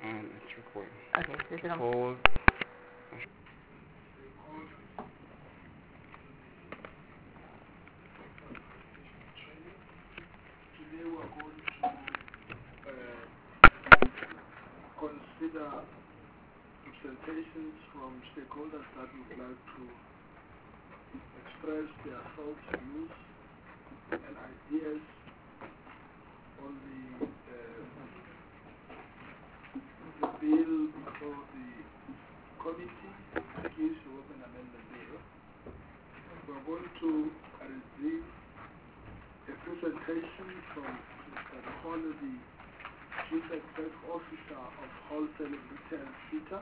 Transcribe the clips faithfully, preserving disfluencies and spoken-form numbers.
And it's recording. Okay, so is it on? Hold. Today we're going to uh, consider presentations from stakeholders that would like to express their thoughts, views, and ideas on the, uh, the bill before the committee, the Case Open Amendment Bill. We're going to receive a presentation from Mister Dikgolo, the Chief Executive Officer of Wholesale and Retail SETA.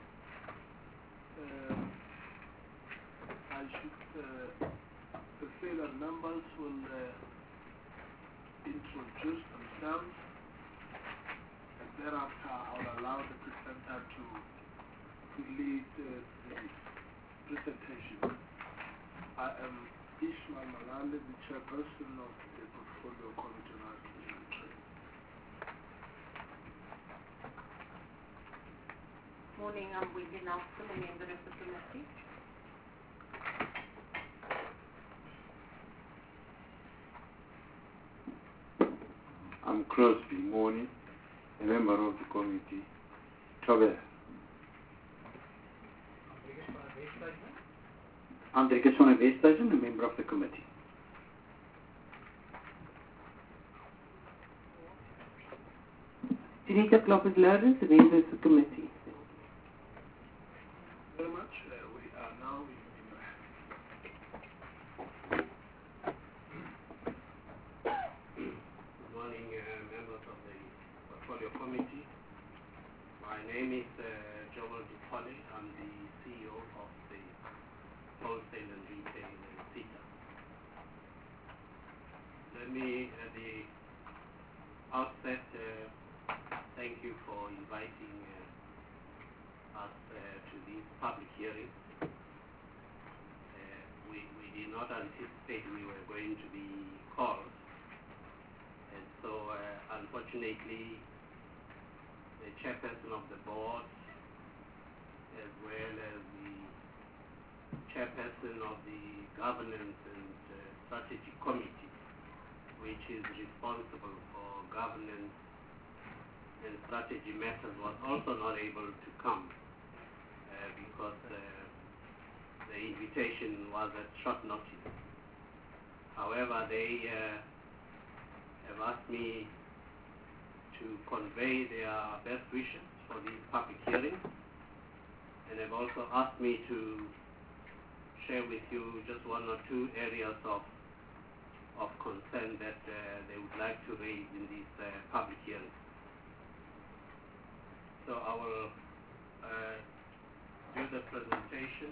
Uh, I should uh, say that members will uh, introduce themselves, and thereafter I'll allow the presenter to, to lead uh, the presentation. I am Ishmael Malale, the chairperson of the Portfolio Committee on Artificial Trade. Morning, I'm Wendy Nelson, a member of the committee. I'm Crosby Morning, a member of the committee. Trouble. Andrikes van Westhuizen, a member of the committee. Rita Kloppers-Lawrence, a member of the committee. Very much. Uh, we are now in, in your hands. Good morning, uh, members of the Portfolio Committee. My name is uh, Joel Dikgolo. I'm the C E O of the Wholesale and Retail uh, SETA. Let me, at the outset, uh, thank you for inviting uh, us uh, to this public hearing. Uh, we, we did not anticipate we were going to be called. And so, uh, unfortunately, the chairperson of the board, as well as the chairperson of the Governance and uh, Strategy Committee, which is responsible for governance and strategy matters, was also not able to come uh, because uh, the invitation was at short notice. However, they uh, have asked me to convey their best wishes for this public hearing, and have also asked me to share with you just one or two areas of of concern that uh, they would like to raise in this uh, public hearing. So I will uh, do the presentation.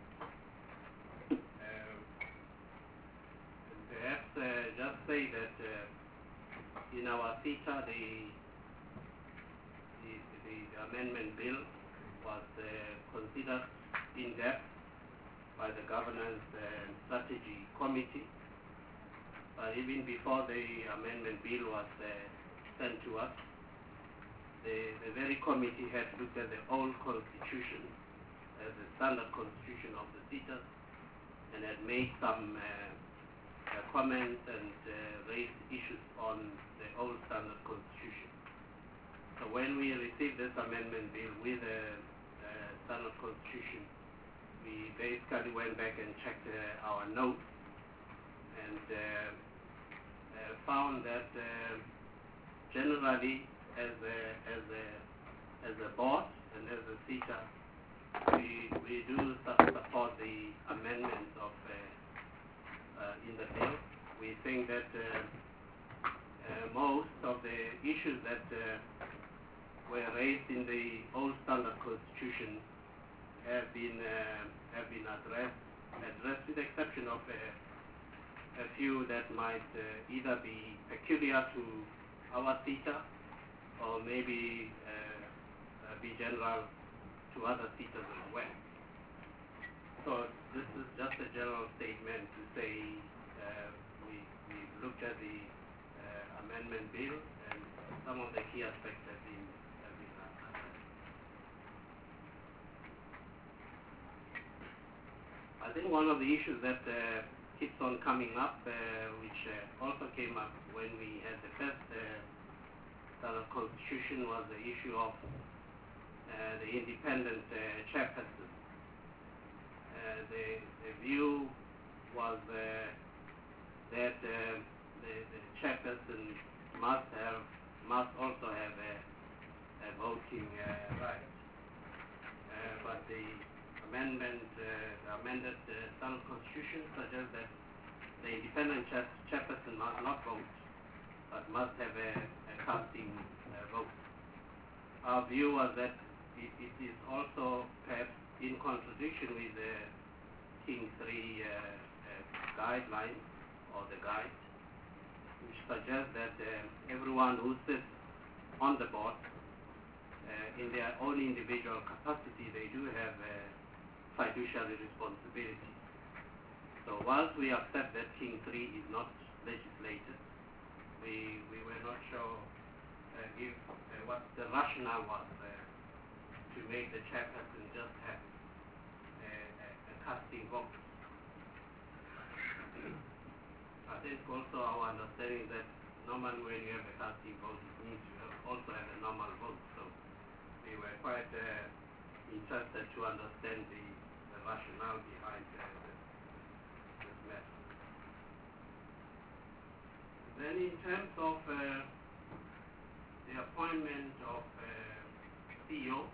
Uh, and perhaps uh, just say that uh, in our SETA, the, the, the amendment bill was uh, considered in depth by the Governance and Strategy Committee. But even before the amendment bill was uh, sent to us, the, the very committee had looked at the old constitution, uh, the standard constitution of the SETA, and had made some uh, uh, comments and uh, raised issues on the old standard constitution. So when we received this amendment bill with the uh, standard constitution, we basically went back and checked uh, our notes and uh, uh, found that uh, generally, as a as a as a board and as a SETA, we we do support the amendments of uh, uh, in the bill. We think that uh, uh, most of the issues that uh, were raised in the old standard constitution have been uh, have been addressed addressed with the exception of uh, a few that might uh, either be peculiar to our SETA or maybe uh, uh, be general to other SETAs as well. So this is just a general statement to say uh, we we looked at the uh, amendment bill and some of the key aspects have been have been uh, I think one of the issues that uh, keeps on coming up, uh, which uh, also came up when we had the first uh, Standard Constitution, was the issue of uh, the independent uh, chairperson. Uh, the, the view was uh, that uh, the, the chairperson must have, must also have a, a voting uh, right. Uh, but the amendment, uh, the amended uh, Standard Constitution suggests that the independent chair, chairperson must not vote, but must have a, a casting uh, vote. Our view was that it, it is also perhaps in contradiction with the King three uh, uh, guidelines, or the guide, which suggests that uh, everyone who sits on the board, uh, in their own individual capacity, they do have a fiduciary responsibility. So whilst we accept that King three is not legislated, we, we were not sure uh, if, uh, what the rationale was uh, to make the chairperson just have a, a, a casting vote. I think also our understanding that normally when you have a casting vote, it means you have also have a normal vote. So we were quite uh, interested to understand the, the rationale behind uh, this, this matter. Then in terms of uh, the appointment of uh, C E O,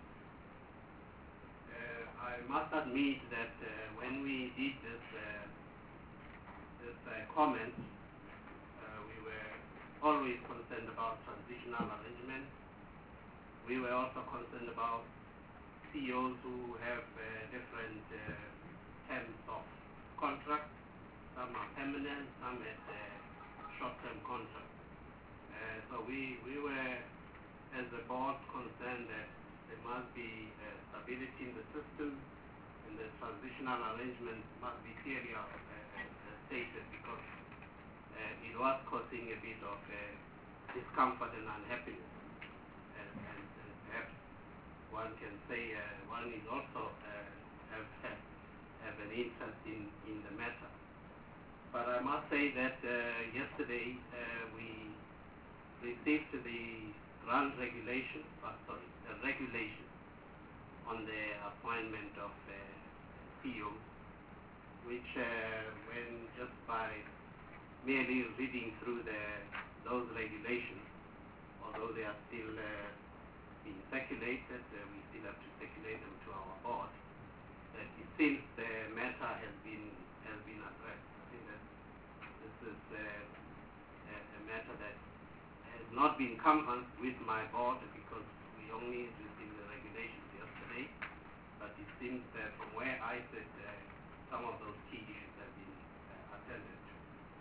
uh, I must admit that uh, when we did this uh, this uh, comment, uh, we were always concerned about transitional arrangements. We were also concerned about C E Os who have uh, different uh, terms of contract. Some are permanent, some at uh, short-term contract. Uh, so we, we were, as a board, concerned that there must be uh, stability in the system, and the transitional arrangement must be clearly uh, uh, stated, because uh, it was causing a bit of uh, discomfort and unhappiness. And, and, and perhaps one can say uh, one is also uh, have, have, have an interest in, in the matter. But I must say that uh, yesterday uh, we received the grant regulation, uh, sorry, the regulation on the appointment of uh, C E Os, which uh, when just by merely reading through the, those regulations, although they are still uh, being circulated, uh, we still have to circulate them to our board, that it seems the matter has been has been addressed. I think that this is uh, a, a matter that has not been conversed with my board, because we only received the regulations yesterday, but it seems that from where I sit, uh, some of those key issues have been uh, attended to.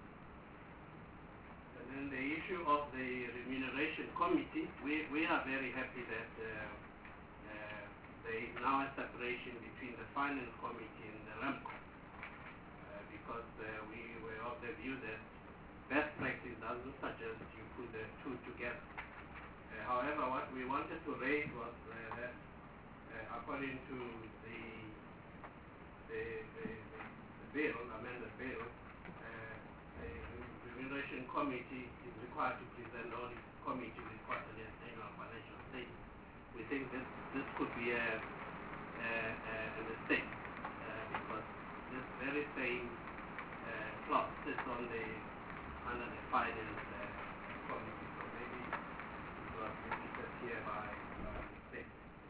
And then the issue of the remuneration committee, we, we are very happy that uh, uh, there is now a separation between the finance committee and the REMCO, uh, because uh, we were of the view that best practice doesn't suggest you put the two together. Uh, however, what we wanted to raise was uh, that uh, according to the The, the, the bill, amended bill, uh, the remuneration committee is required to present all its committee with quarterly and annual financial statements. We think this this could be a, a, a mistake, uh, because this very same uh, clause sits on the under the finance uh, committee, so maybe it was repeated here by, by mistake.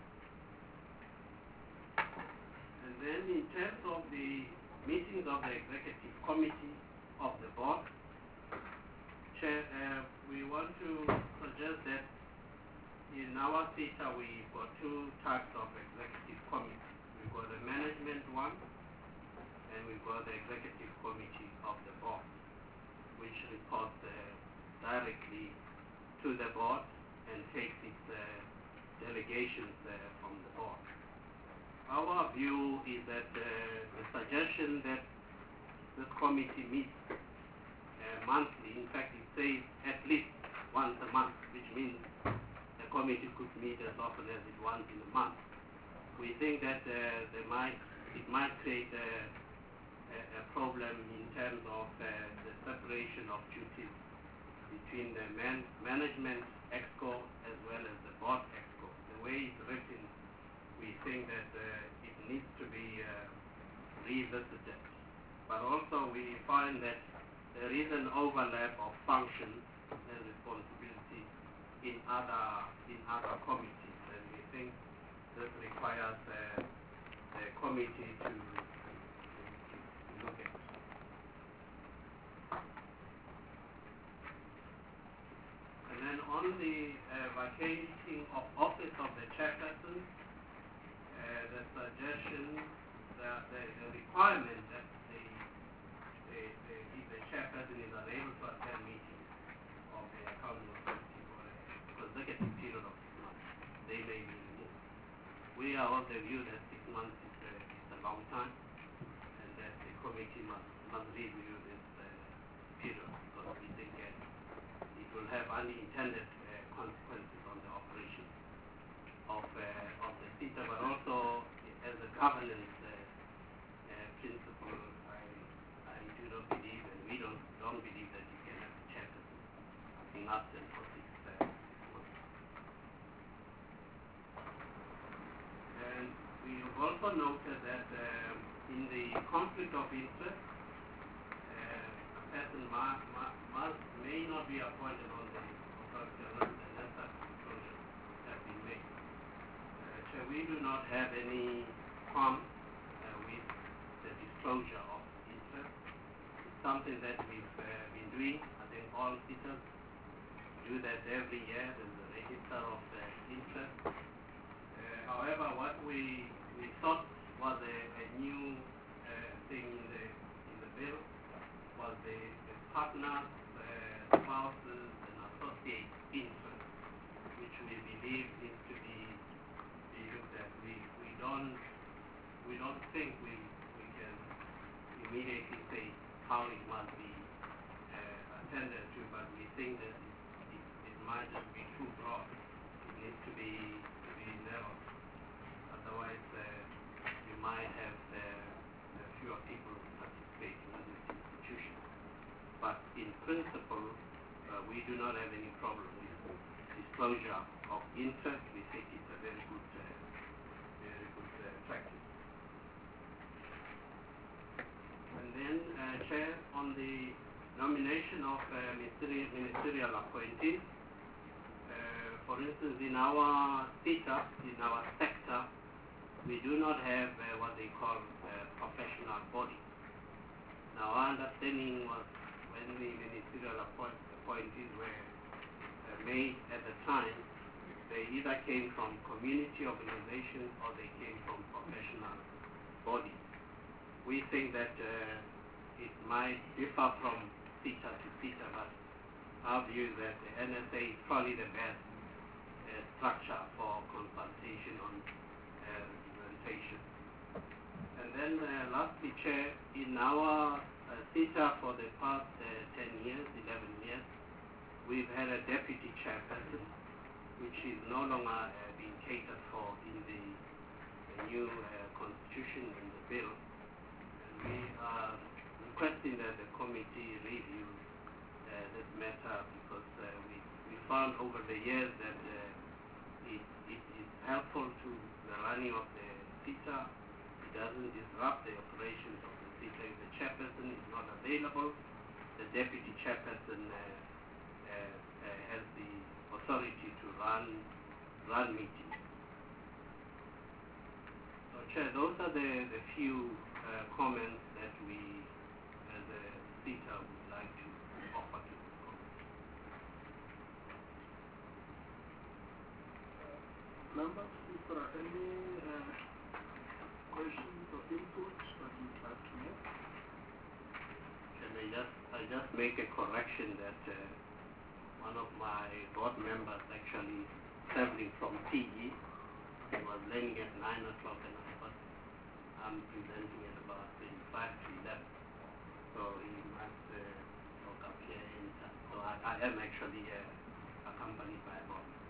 And then in terms of the meetings of the executive committee of the board, Chair, uh, we want to suggest that in our CETA we've got two types of executive committees. We've got the management one, and we've got the executive committee of the board, which reports uh, directly to the board and takes its uh, delegations uh, from the board. Our view is that uh, the suggestion that this committee meets uh, monthly, in fact it says at least once a month, which means the committee could meet as often as it wants in a month. We think that uh, they might, it might create a, a a, a problem in terms of uh, the separation of duties between the man, management exco as well as the board exco. The way it's written, we think that uh, it needs to be uh, revisited. But also we find that there is an overlap of functions and responsibility in other in other committees, and we think this requires uh, the committee to, to, to look at. And then on the uh, vacating of office of the chairperson, uh, the suggestion, the, the, the requirement that the, the, the, if the chairperson is unable to attend meetings of the accounting authority for a consecutive period of six months, they may be removed. We are of the view that six months is a, is a long time, and that the committee must, must review this uh, period, because we think uh, it will have unintended uh, consequences on the operation of, uh, of the CETA, but also as a governance uh, uh, principle, I, I do not believe, and we don't, don't believe that you can have a chairperson being absent for six uh, months. And we have also noted that um, in the conflict of interest, uh, a person must, must, may not be appointed on the authority unless that disclosure has been made. Uh, so we do not have any harm uh, with the disclosure of interest. It's something that we've uh, been doing. I think all CETAs do that every year. There's a register of uh, interest. Uh, however, what we we thought was a, a new uh, thing in the in the bill was the, the partners, uh, spouses, and associate interest, which we believe needs to be be looked at. We we don't we don't think we we can immediately say how it must be uh, attended to, but we think that it, it, it might just be too broad. It needs to be to be narrow. Otherwise, uh, you might have uh, fewer people participating in this institution. But in principle, uh, we do not have any problem with disclosure of interest. We think it's a very good, uh, very good uh, practice. And then, uh, Chair, on the nomination of uh, ministerial, ministerial appointees, uh, for instance, in our CETA, in our sector, we do not have uh, what they call uh, professional body. Now, our understanding was when the ministerial appoint appointees were uh, made at the time, they either came from community organizations or they came from professional bodies. We think that uh, it might differ from CETA to CETA, but our view is that the N S A is probably the best uh, structure for consultation on uh, representation. And then uh, lastly, Chair, in our uh, CETA for the past uh, ten years, eleven years, we've had a deputy chairperson, which is no longer uh, being catered for in the, the new uh, constitution in the bill. And we are requesting that the committee review uh, this matter, because uh, we, we found over the years that uh, it, it is helpful to the running of the CETA. It doesn't disrupt the operations of the CETA. If the chairperson is not available, the deputy chairperson uh, uh, uh, has the authority to run run meetings. So, Chair, those are the, the few uh, comments that we, as a CETA, would like to offer to the committee. Members, if there are any uh, questions or inputs that you'd like to make? Can I just, I just make a correction that uh, one of my board members actually traveling from P E. He was landing at nine o'clock and I thought I'm presenting at about twenty-five to eleven. So he must uh, walk up here anytime. So I, I am actually uh, accompanied by a board member.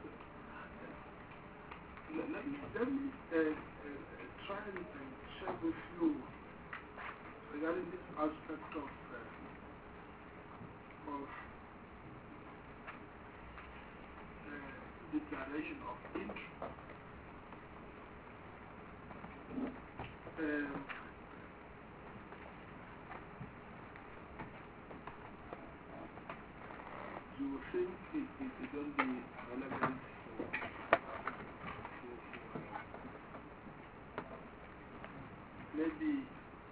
let, let me, let me uh, uh, uh, try and, and share with you regarding this aspect of, uh, of uh, declaration of interest. Um, you think it, it, it don't be relevant for, for, for uh, maybe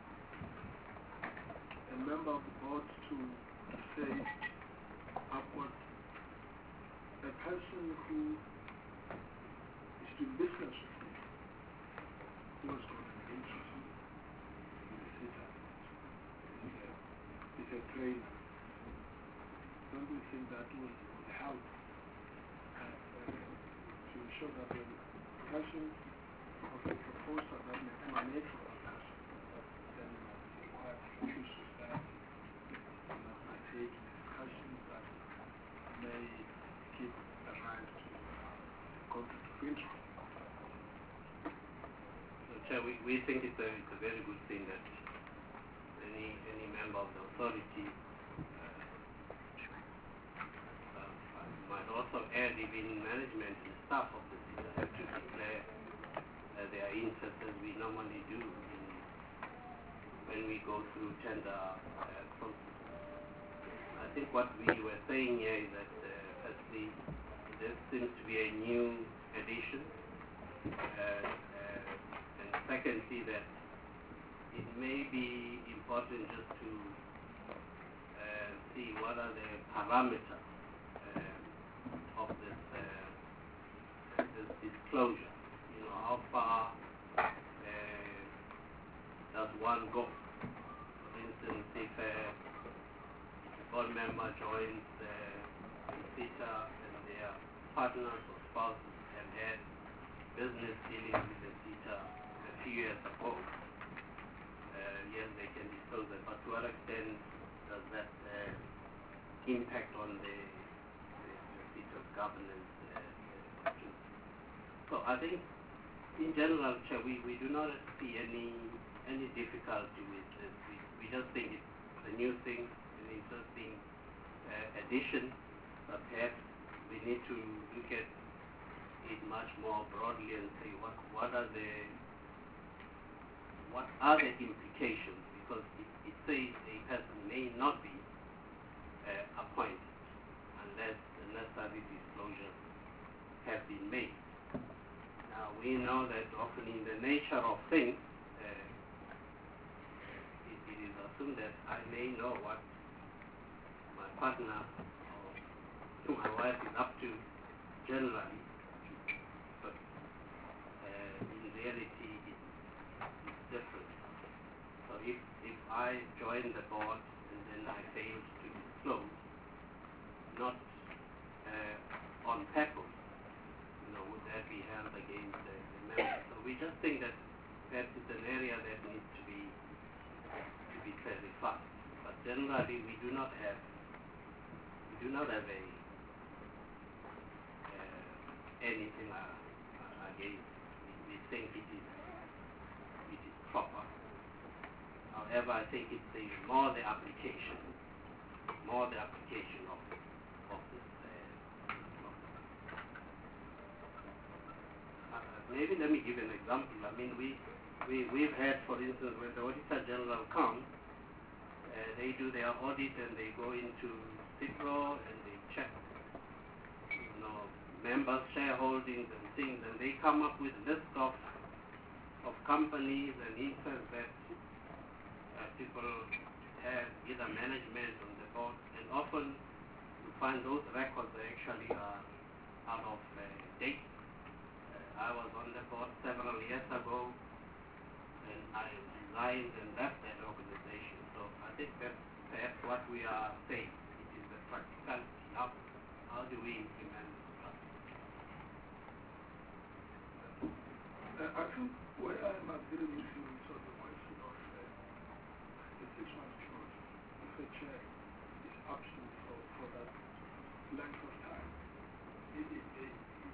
a member of the board to, to say upward a person who is doing business with me, who has got an interest in the theater, is a, is a trainer. Don't we think that will, will help uh, uh, to ensure that the person of the proposal that may emanate from that person then is required to choose society and not partake in discussions that may give a rise to a conflict of interest? So, Chair, we, we think it's a, it's a very good thing that any, any member of the authority might also add even management and staff of the theatre have to declare uh, their interest as we normally do in, when we go through tender uh, process. I think what we were saying here is that uh, firstly, this seems to be a new addition, uh, uh, and secondly that it may be important just to uh, see what are the parameters of this, uh, this disclosure. You know, how far uh, does one go? For instance, if a board member joins uh, the theatre and their partners or spouses have had business dealings with the theatre a few years ago, uh, yes, they can disclose that, but to what extent does that uh, impact on the of governance. Uh, uh, so I think, in general, Chair, we, we do not see any any difficulty with this. We, we just think it's a new thing, an interesting uh, addition, but perhaps we need to look at it much more broadly and say what what are the what are the implications, because it, it says a person may not be uh, appointed unless the necessary disclosures have been made. Now, we know that often in the nature of things, uh, it, it is assumed that I may know what my partner or my wife is up to generally, but uh, in reality it, it's different. So if, if I join the board and then I fail to disclose, not uh, on purpose, you know, would that be held against the, the members? So we just think that perhaps it's an area that needs to be to be clarified. But generally, we do not have we do not have a uh, anything uh, against it. We, we think it is it is proper. However, I think it's the more the application, more the application of of this. Uh, maybe let me give an example. I mean, we, we, we've had, for instance, when the Auditor General comes, uh, they do their audit and they go into CIPRO and they check, you know, members' shareholdings and things, and they come up with a list of, of companies and interests that uh, people have, either management on the board, and often you find those records actually are out of uh, date. I was on the board several years ago, and I resigned and left that organization. So I think that perhaps what we are saying, it is the practicality. How, how do we implement this practice? Uh, I think where I'm agreeing with you is on the question of uh, the six-month clause. If a chair is absent for, for that length of time, it, it, it,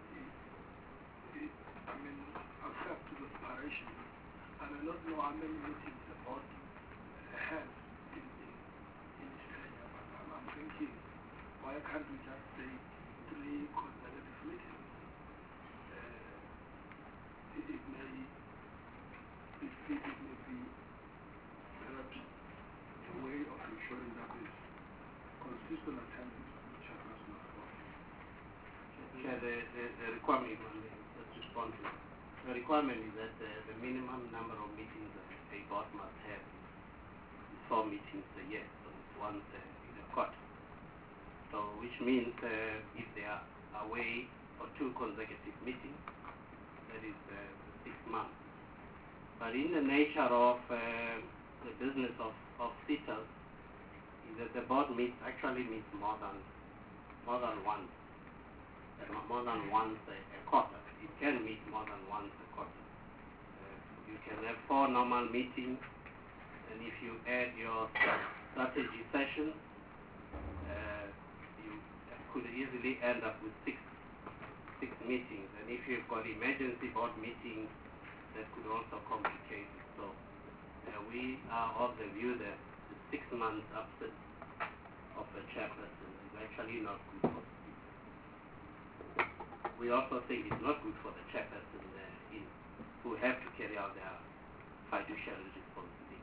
I may not know how many meetings the board has in, in, in its tenure, but I'm, I'm thinking, why can't we just say three consecutive meetings? Uh, it, it may, it, it, it may be perhaps a way of ensuring that there's consistent attendance of the chairperson of the board. Yeah, the, the, the requirement, let's respond to it. The requirement is that uh, the minimum number of meetings uh, a board must have is four meetings a year, so it's once uh, in a quarter. So, which means uh, if they are away for two consecutive meetings, that is uh, six months. But in the nature of uh, the business of, of SETAs, is that the board meets, actually meets more than, more than once, uh, more than once a, a quarter. It can meet more than once a quarter. Uh, you can have four normal meetings, and if you add your strategy sessions, uh, you could easily end up with six, six meetings. And if you've got emergency board meetings, that could also complicate it. So uh, we are of the view that the six months absence of a chairperson is actually not good for. We also think it's not good for the chairperson uh, in, who have to carry out their fiduciary responsibility.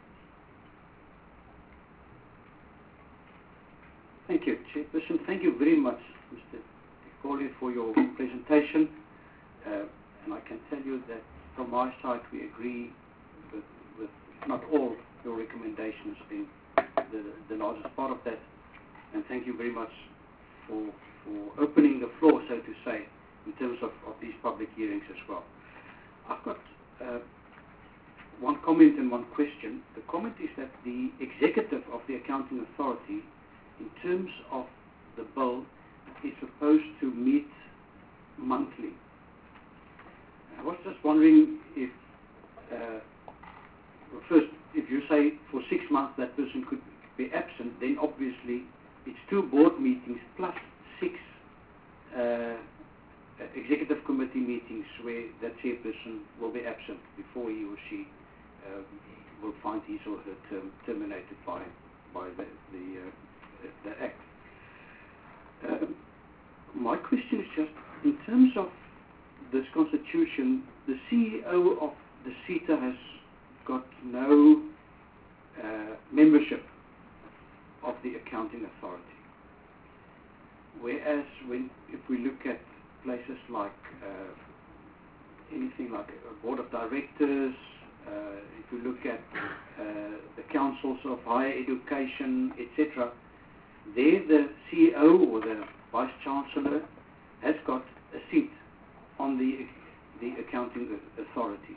Thank you, Chairperson. Thank you very much, Mister Kekoli, for your presentation. Uh, and I can tell you that from my side, we agree with, with if not all, your recommendations being the, the largest part of that. And thank you very much for, for opening the floor, so to say, in terms of, of these public hearings as well. I've got uh, one comment and one question. The comment is that the executive of the Accounting Authority, in terms of the bill, is supposed to meet monthly. I was just wondering if, uh, well, first, if you say for six months that person could be absent, then obviously it's two board meetings plus six uh, executive committee meetings where that chairperson will be absent before he or she uh, will find his or her term terminated by by the the, uh, the act. Uh, my question is just in terms of this constitution, the C E O of the SETA has got no uh, membership of the Accounting Authority. Whereas when if we look at places like uh, anything like a board of directors, uh, if you look at uh, the councils of higher education, et cetera, there the C E O or the vice chancellor has got a seat on the the Accounting Authority.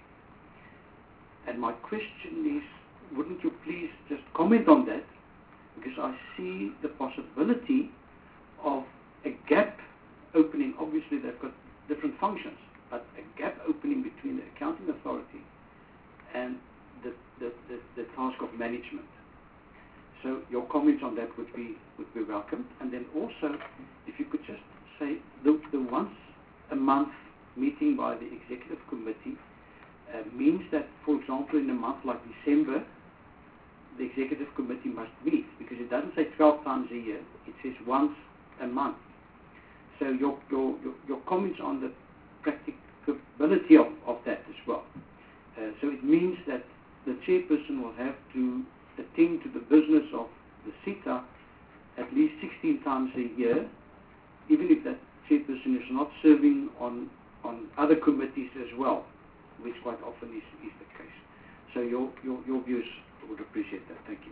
And my question is, wouldn't you please just comment on that? Because I see the possibility of a gap opening. Obviously they've got different functions, but a gap opening between the Accounting Authority and the, the, the, the task of management. So your comments on that would be would be welcome. And then also, if you could just say the, the once a month meeting by the Executive Committee uh, means that, for example, in a month like December, the Executive Committee must meet, because it doesn't say twelve times a year, it says once a month. So your, your, your, your comments on the practicability of, of that as well. Uh, so it means that the chairperson will have to attend to the business of the SETA at least sixteen times a year, even if that chairperson is not serving on, on other committees as well, which quite often is, is the case. So your, your, your views, I would appreciate that. Thank you.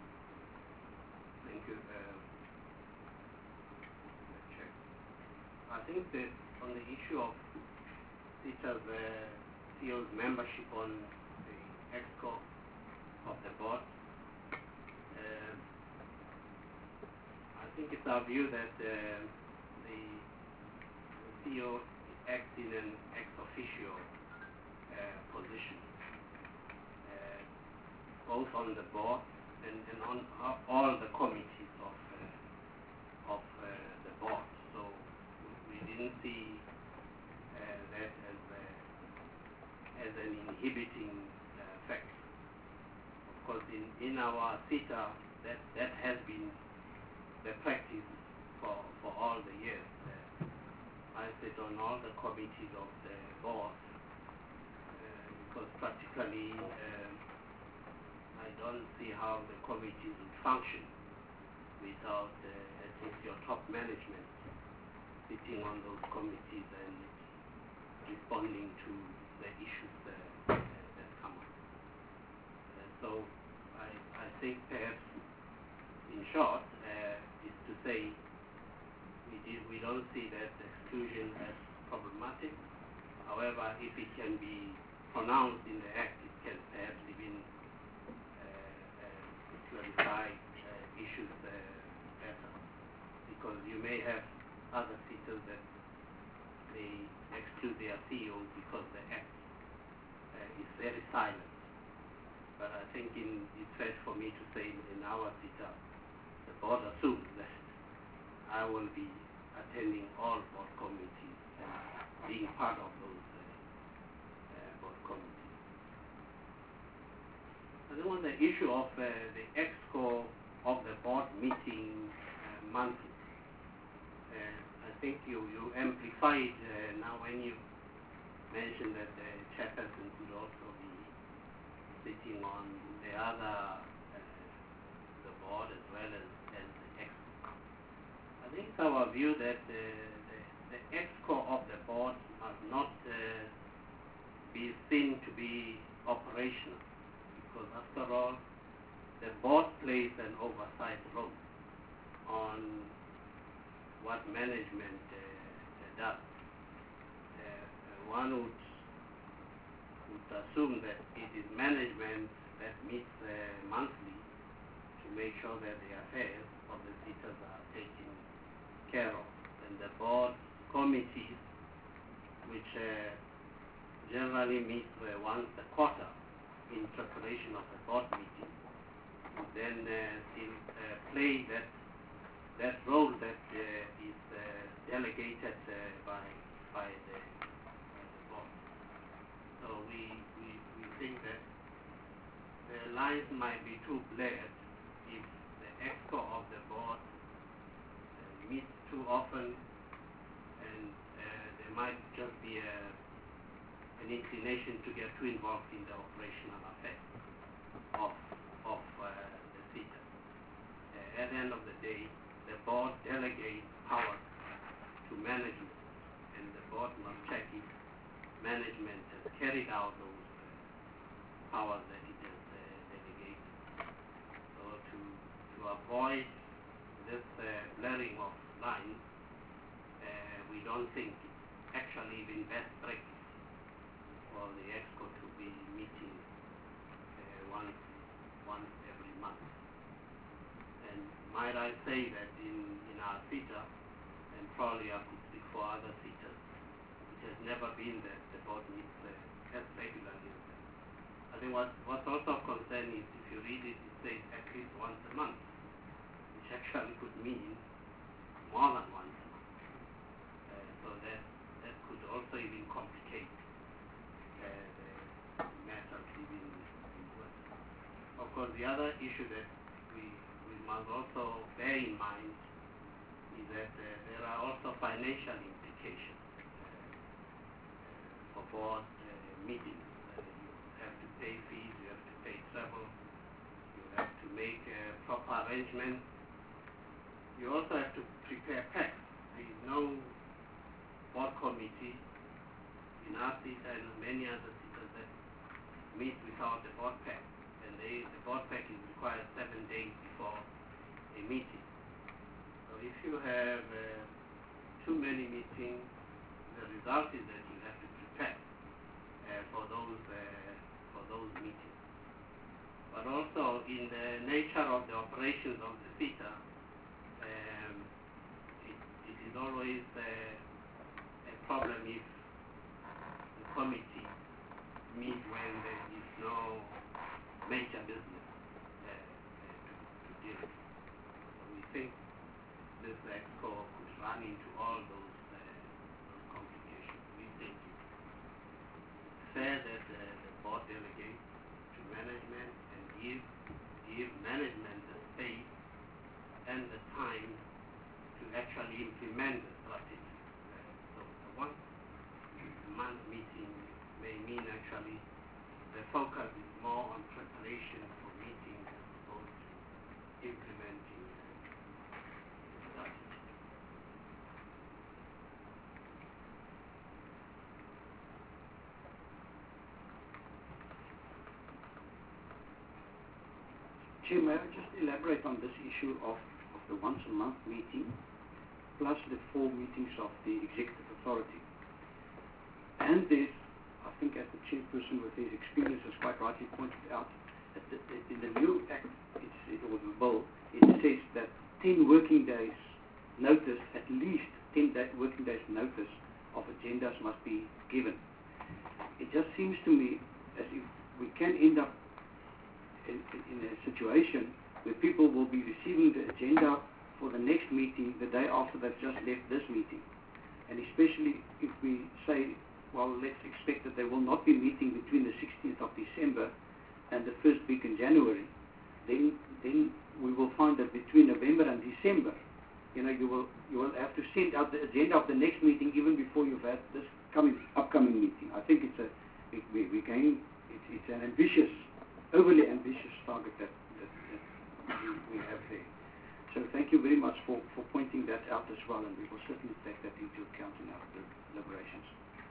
Thank you. Uh, check. I think that on the issue of SETA's uh, C E O's membership on the EXCO of the board, uh, I think it's our view that uh, the, the C E O acts in an ex officio uh, position, uh, both on the board and, and on uh, all the committees of, uh, of uh, the board. So we didn't see uh, that as, a, as an inhibiting uh, effect. Of course, in, in our CETA, that, that has been the practice for, for all the years. Uh, I sit on all the committees of the board uh, because practically uh, I don't see how the committees would function without uh, at least your top management sitting on those committees and responding to the issues uh, uh, that come up. Uh, so I, I think perhaps in short uh, is to say we, did, we don't see that exclusion as problematic. However, if it can be pronounced in the Act, it can perhaps even uh, uh, clarify uh, issues uh, better. Because you may have other features that they exclude their C E Os because the Act uh, is very silent. But I think in, it's fair for me to say in our CETA, the board assumes that I will be attending all board committees and being part of those uh, uh, board committees. And then on the issue of uh, the EXCO of the board meeting uh, monthly, uh, I think you, you amplified uh, now when you mentioned that the chairperson could also be sitting on the other uh, the board as well as, as the EXCO. I think it's our view that uh, the, the EXCO of the board must not uh, be seen to be operational, because after all, the board plays an oversight role on what management uh, does. Uh, one would, would assume that it is management that meets uh, monthly to make sure that the affairs of the theatres are taken care of. And the board committees, which uh, generally meet uh, once a quarter in preparation of the board meeting, then uh, still uh, play that that role that uh, is uh, delegated uh, by by the, by the board. So we, we we think that the lines might be too blurred if the EXCO of the board uh, meets too often, and uh, there might just be a, an inclination to get too involved in the operational affairs of of uh, the theatre. Uh, at the end of the day, the board delegates powers to management, and the board must check if management has carried out those uh, powers that it has uh, delegated. So to, to avoid this uh, blurring of lines, uh, we don't think it's actually even best practice for the EXCO to be meeting uh, once, once every month. And might I say that in, in our theatre, and probably I could speak for other theatres, it has never been that the board meets uh, as regularly as that. I think what, what's also of concern is if you read it, it says at least once a month, which actually could mean more than once a month. Uh, so that, that could also even complicate uh, the matters even, even worse. Of course, the other issue that we we must also bear in mind is that uh, there are also financial implications uh, uh, for board uh, meetings. Uh, you have to pay fees, you have to pay travel, you have to make uh, proper arrangements. You also have to prepare packs. There is no board committee in our theatre and many other theatres that meet without the board pack. And they, the board pack is required seven days before a meeting. So if you have uh, too many meetings, the result is that you have to prepare uh, for those uh, for those meetings. But also in the nature of the operations of the theatre, um, it, it is always uh, a problem if the committee meet when there is no major business uh, uh, to, to deal with. So we think this EXCO could run into all those, uh, those complications. We think it's fair that uh, the board delegates to management and give, give management the space and the time to actually implement the strategy. So the one month meeting may mean actually the focus is more on preparation for meetings as opposed to implementing the strategy. Chair, may I just elaborate on this issue of, of the once a month meeting plus the four meetings of the executive authority? And there's, I think as the chairperson with his experience has quite rightly pointed out, that the, the, in the new act, it's, it, or the bill, it says that ten working days notice, at least ten day, working days notice of agendas must be given. It just seems to me as if we can end up in, in a situation where people will be receiving the agenda for the next meeting the day after they've just left this meeting. And especially if we say, well, let's expect that they will not be meeting between the sixteenth of December and the first week in January, then then we will find that between November and December, you know, you will you will have to send out the agenda of the next meeting even before you've had this coming upcoming meeting. I think it's a it, we we can it's, it's an ambitious, overly ambitious target that that, that we, we have there. So thank you very much for, for pointing that out as well, and we will certainly take that into account in our deliberations.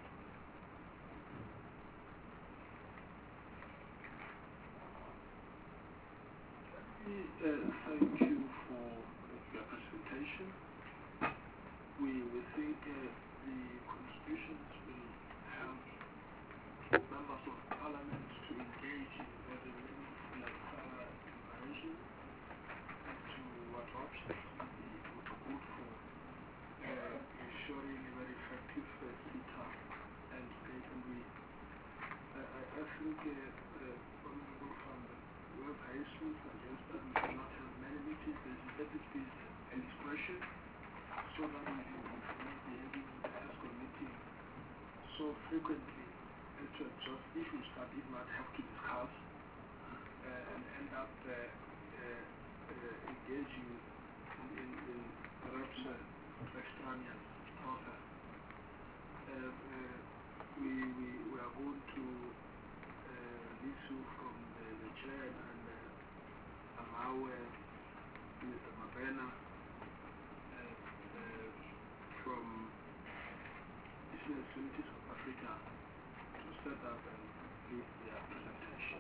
Uh, thank you for your presentation. We, we think uh, the constitutions will help members of parliament to engage in very meaningful and thorough preparation as to what options would be would be good for uh, ensuring a very effective uh, CETA and debate. And we, I, I, I think uh, uh, honorable from the web history suggests that we cannot have many meetings. There is a deficit and discretion, so that we will not be having the ESCO meeting so frequently as to adjust issues that we might have to discuss uh, and end up uh, uh, uh, engaging in, in, in perhaps uh, extraneous process. Uh, uh, we, we, we are going to uh, listen from the, the chair and uh, allow uh, Mister Mabena uh, uh, from Business Unity South Africa to set up and lead their presentation.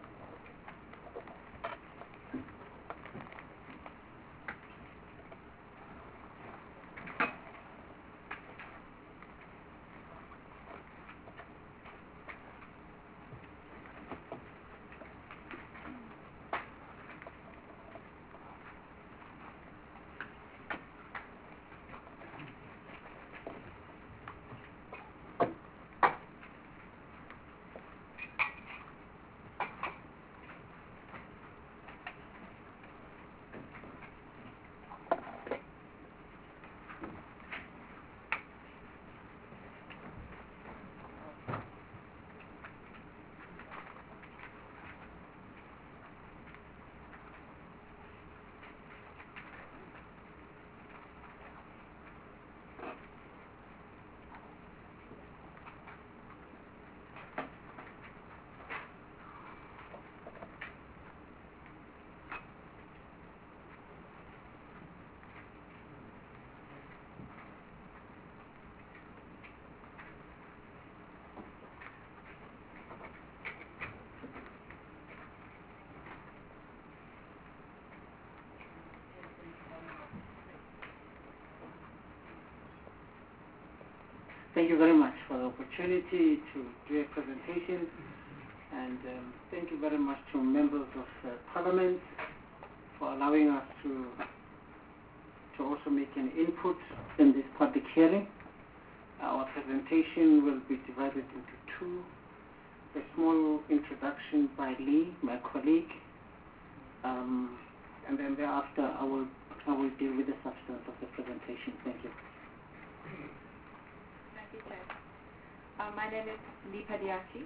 Thank you very much for the opportunity to do a presentation, and um, thank you very much to members of uh, Parliament for allowing us to to also make an input in this public hearing. Our presentation will be divided into two. A small introduction by Lee, my colleague, um, and then thereafter I will I will deal with the substance of the presentation. Thank you. Thank you, Chair. Uh, my name is Lee Padiachi.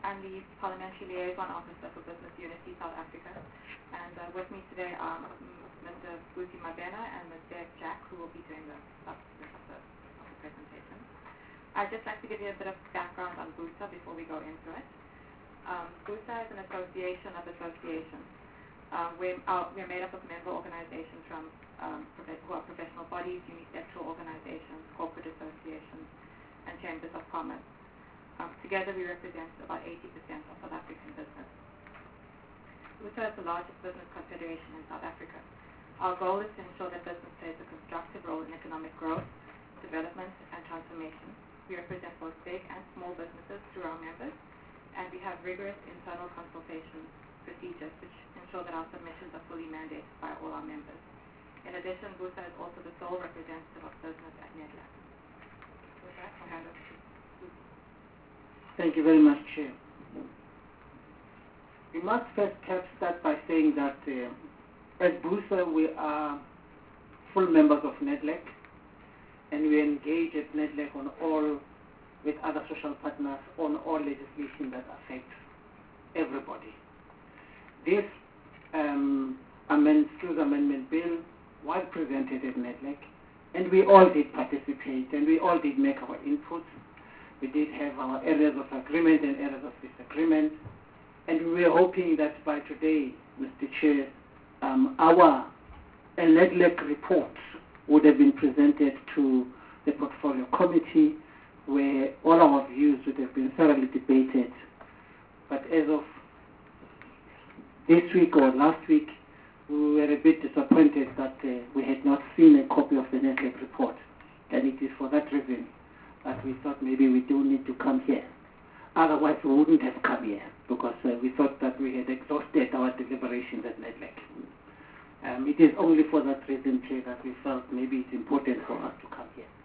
I'm the Parliamentary Liaison Officer for Business Unity South Africa. And uh, with me today are Mister Busi Mabena and Mister Jack, who will be doing the substance of the, of the presentation. I'd just like to give you a bit of background on BUSA before we go into it. Um, BUSA is an association of associations. Um, we're, uh, we're made up of member organizations from um, who are professional bodies, unisectoral organizations, corporate associations, and chambers of commerce. Um, together we represent about eighty percent of South African business. BUSA is the largest business confederation in South Africa. Our goal is to ensure that business plays a constructive role in economic growth, development, and transformation. We represent both big and small businesses through our members, and we have rigorous internal consultation procedures which ensure that our submissions are fully mandated by all our members. In addition, BUSA is also the sole representative of business at NEDLAC. With that, I'll hand over to BUSA. Thank you very much, Chair. We must first perhaps start by saying that uh, as BUSA, we are full members of NEDLAC, and we engage at NEDLAC on all, with other social partners, on all legislation that affects everybody. This um, amend, Skills Amendment Bill was presented at NEDLAC, and we all did participate, and we all did make our inputs. We did have our areas of agreement and areas of disagreement, and we were hoping that by today, Mister Chair, um, our NEDLAC reports would have been presented to the Portfolio Committee, where all our views would have been thoroughly debated. But as of this week or last week, we were a bit disappointed that uh, we had not seen a copy of the NEDLAC report, and it is for that reason that we thought maybe we do need to come here. Otherwise, we wouldn't have come here, because uh, we thought that we had exhausted our deliberations at NEDLAC. Um, it is only for that reason, Chair, that we felt maybe it's important for us to come here.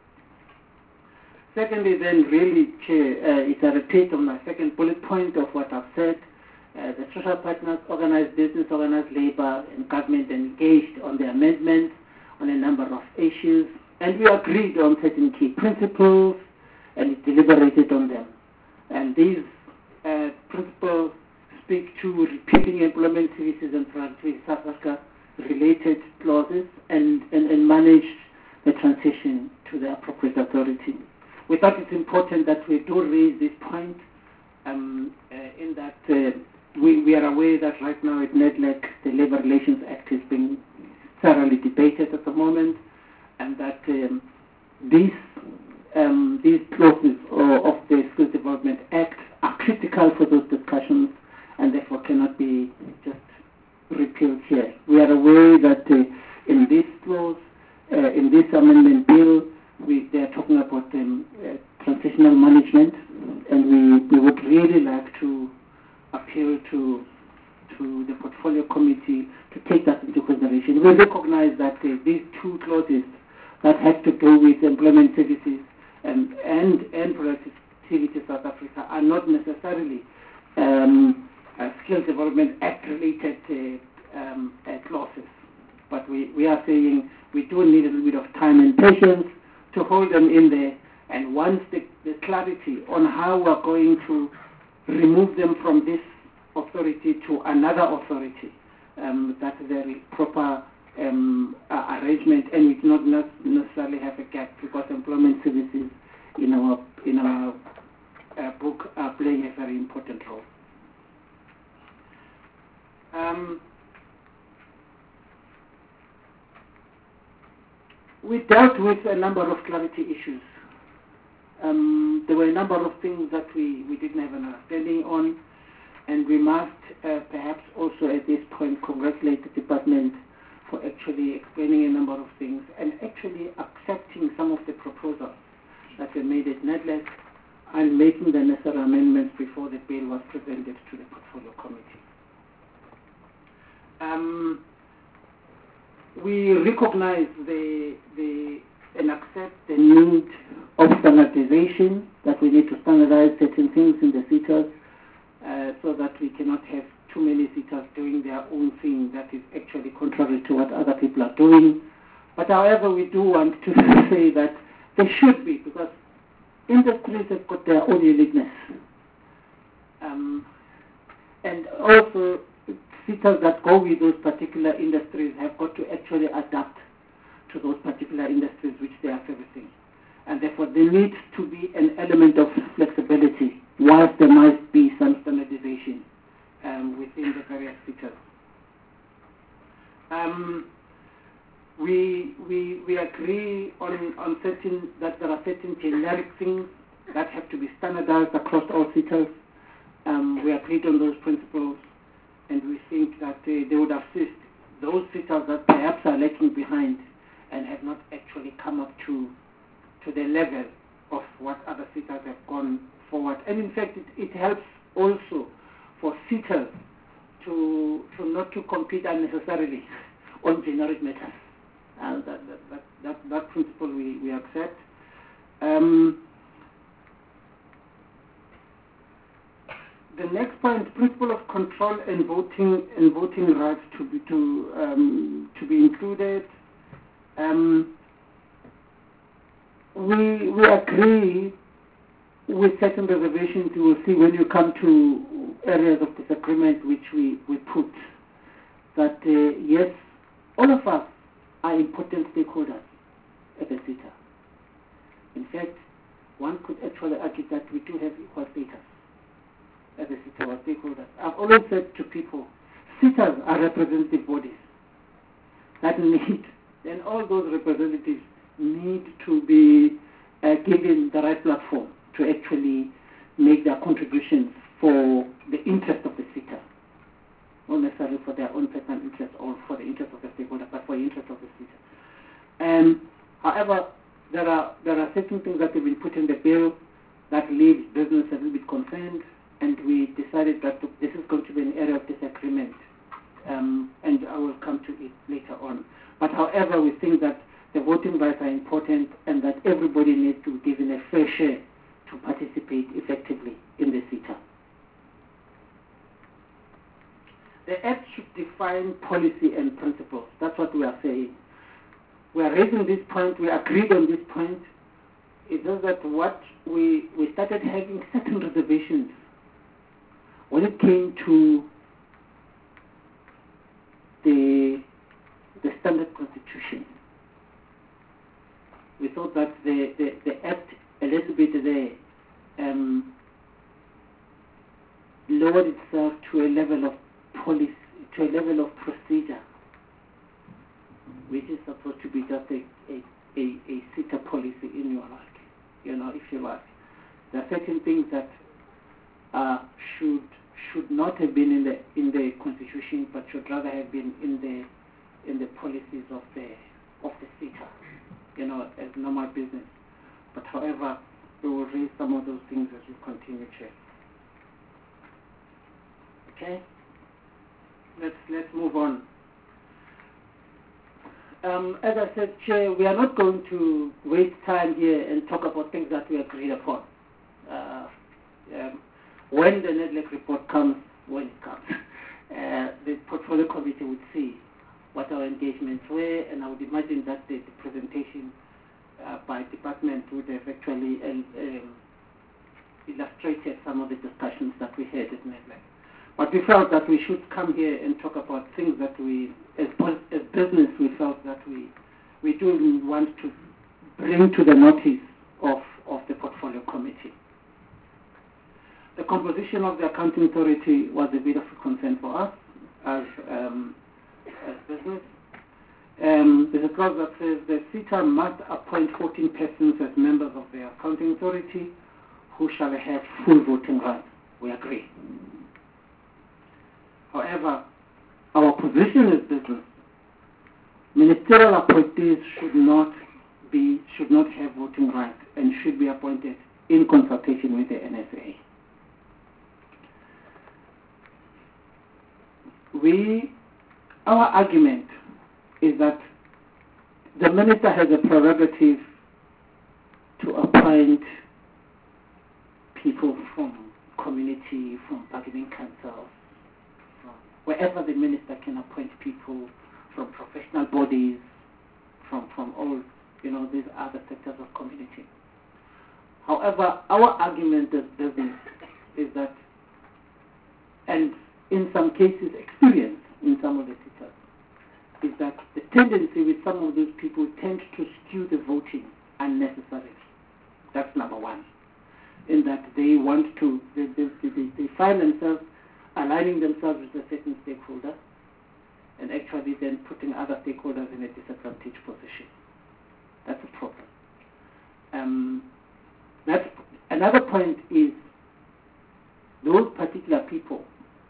Secondly, then, really, Chair, uh, it's a repeat of my second bullet point of what I've said. Uh, the social partners, organized business, organized labor, and government engaged on the amendments on a number of issues, and we agreed on certain key principles, and we deliberated on them. And these uh, principles speak to repealing employment services and productivity South Africa related clauses and, and, and manage the transition to the appropriate authority. We thought it's important that we do raise this point um, uh, in that uh, we, we are aware that right now at NEDLAC the Labour Relations Act is being thoroughly debated at the moment, and that um, these um, these clauses uh, of the Skills Development Act are critical for those discussions and therefore cannot be just repealed here. We are aware that uh, in this clause, uh, in this amendment bill, we, they are talking about um, uh, transitional management, and we, we would really like to appeal to to the Portfolio Committee to take that into consideration. We recognize that uh, these two clauses that have to do with employment services and and, and productivity South Africa are not necessarily um, uh, Skills Development Act related uh, um, uh, clauses. But we, we are saying we do need a little bit of time and patience to hold them in there, and once the, the clarity on how we're going to remove them from this authority to another authority, um, that's a very proper um, uh, arrangement, and we do not necessarily have a gap, because employment services in our in our uh, book are playing a very important role. Um, we dealt with a number of clarity issues. Um, there were a number of things that we, we didn't have an understanding on, and we must uh, perhaps also at this point congratulate the department for actually explaining a number of things and actually accepting some of the proposals that were made at NEDLAC and making the necessary amendments before the bill was presented to the Portfolio Committee. Um, we recognize the, the, and accept the need of standardization, that we need to standardize certain things in the SETAs uh, so that we cannot have too many SETAs doing their own thing that is actually contrary to what other people are doing. But however, we do want to say that there should be, because industries have got their own uniqueness. Um, and also, SETAs that go with those particular industries have got to actually adapt to those particular industries which they are servicing. And therefore, there needs to be an element of flexibility, whilst there might be some standardization um, within the various SETAs. Um, we, we, we agree on, on certain, that there are certain generic things that have to be standardized across all SETAs. Um, we agreed on those principles, and we think that uh, they would assist those SETAs that perhaps are lagging behind and have not actually come up to to the level of what other SETAs have gone forward. And in fact, it, it helps also for SETAs to to not to compete unnecessarily on generic matters. Uh, that, that, that, that, that principle we, we accept. Um, the next point, principle of control and voting and voting rights to be to um, to be included. Um, we we agree with certain reservations. You will see when you come to areas of disagreement which we, we put that uh, yes, all of us are important stakeholders at the SETA. In fact, one could actually argue that we do have equal status as a SETA or stakeholders. I've always said to people, SETAs are representative bodies that need, and all those representatives need to be uh, given the right platform to actually make their contributions for the interest of the SETA, not necessarily for their own personal interest or for the interest of the stakeholder, but for the interest of the SETA. Um, however, there are there are certain things that have been put in the bill that leaves business a little bit concerned, and we decided that this is going to be an area of disagreement, um, and I will come to it later on. But however, we think that the voting rights are important and that everybody needs to be given a fair share to participate effectively in the SETA. The Act should define policy and principles. That's what we are saying. We are raising this point, we agreed on this point. It's just that what we, we started having certain reservations when it came to the, the standard constitution. We thought that the, the, the Act a little bit there um, lowered itself to a level of policy, to a level of procedure, which is supposed to be just a, a, a, a SETA policy in your life, you know, if you like. There are certain things that uh, should should not have been in the in the constitution, but should rather have been in the in the policies of the of the SETA, you know, as normal business. But however, we will raise some of those things as we continue, Chair. Okay. Let's let's move on. Um, as I said, Chair, we are not going to waste time here and talk about things that we agreed upon. Uh, um, when the NEDLAC report comes, when it comes, uh, the portfolio committee would see what our engagements were, and I would imagine that the, the presentation uh, by department would have actually um, um, illustrated some of the discussions that we had at NEDLAC. But we felt that we should come here and talk about things that we, as, as business, we felt that we we do want to bring to the notice of, of the portfolio committee. The composition of the accounting authority was a bit of a concern for us as, um, as business. Um, there's a clause that says the SETA must appoint fourteen persons as members of the accounting authority who shall have full voting rights. We agree. However, our position as business, ministerial appointees should not be should not have voting rights and should be appointed in consultation with the N S A. We, our argument is that the minister has a prerogative to appoint people from community, from bargaining councils, wherever the minister can appoint people from professional bodies, from, from all, you know, these other sectors of community. However, our argument as business is that and in some cases experience in some of the cities, is that the tendency with some of those people tend to skew the voting unnecessarily. That's number one. In that they want to, they, they, they, they find themselves aligning themselves with a certain stakeholder and actually then putting other stakeholders in a disadvantaged position. That's a problem. Um, that's, another point is those particular people,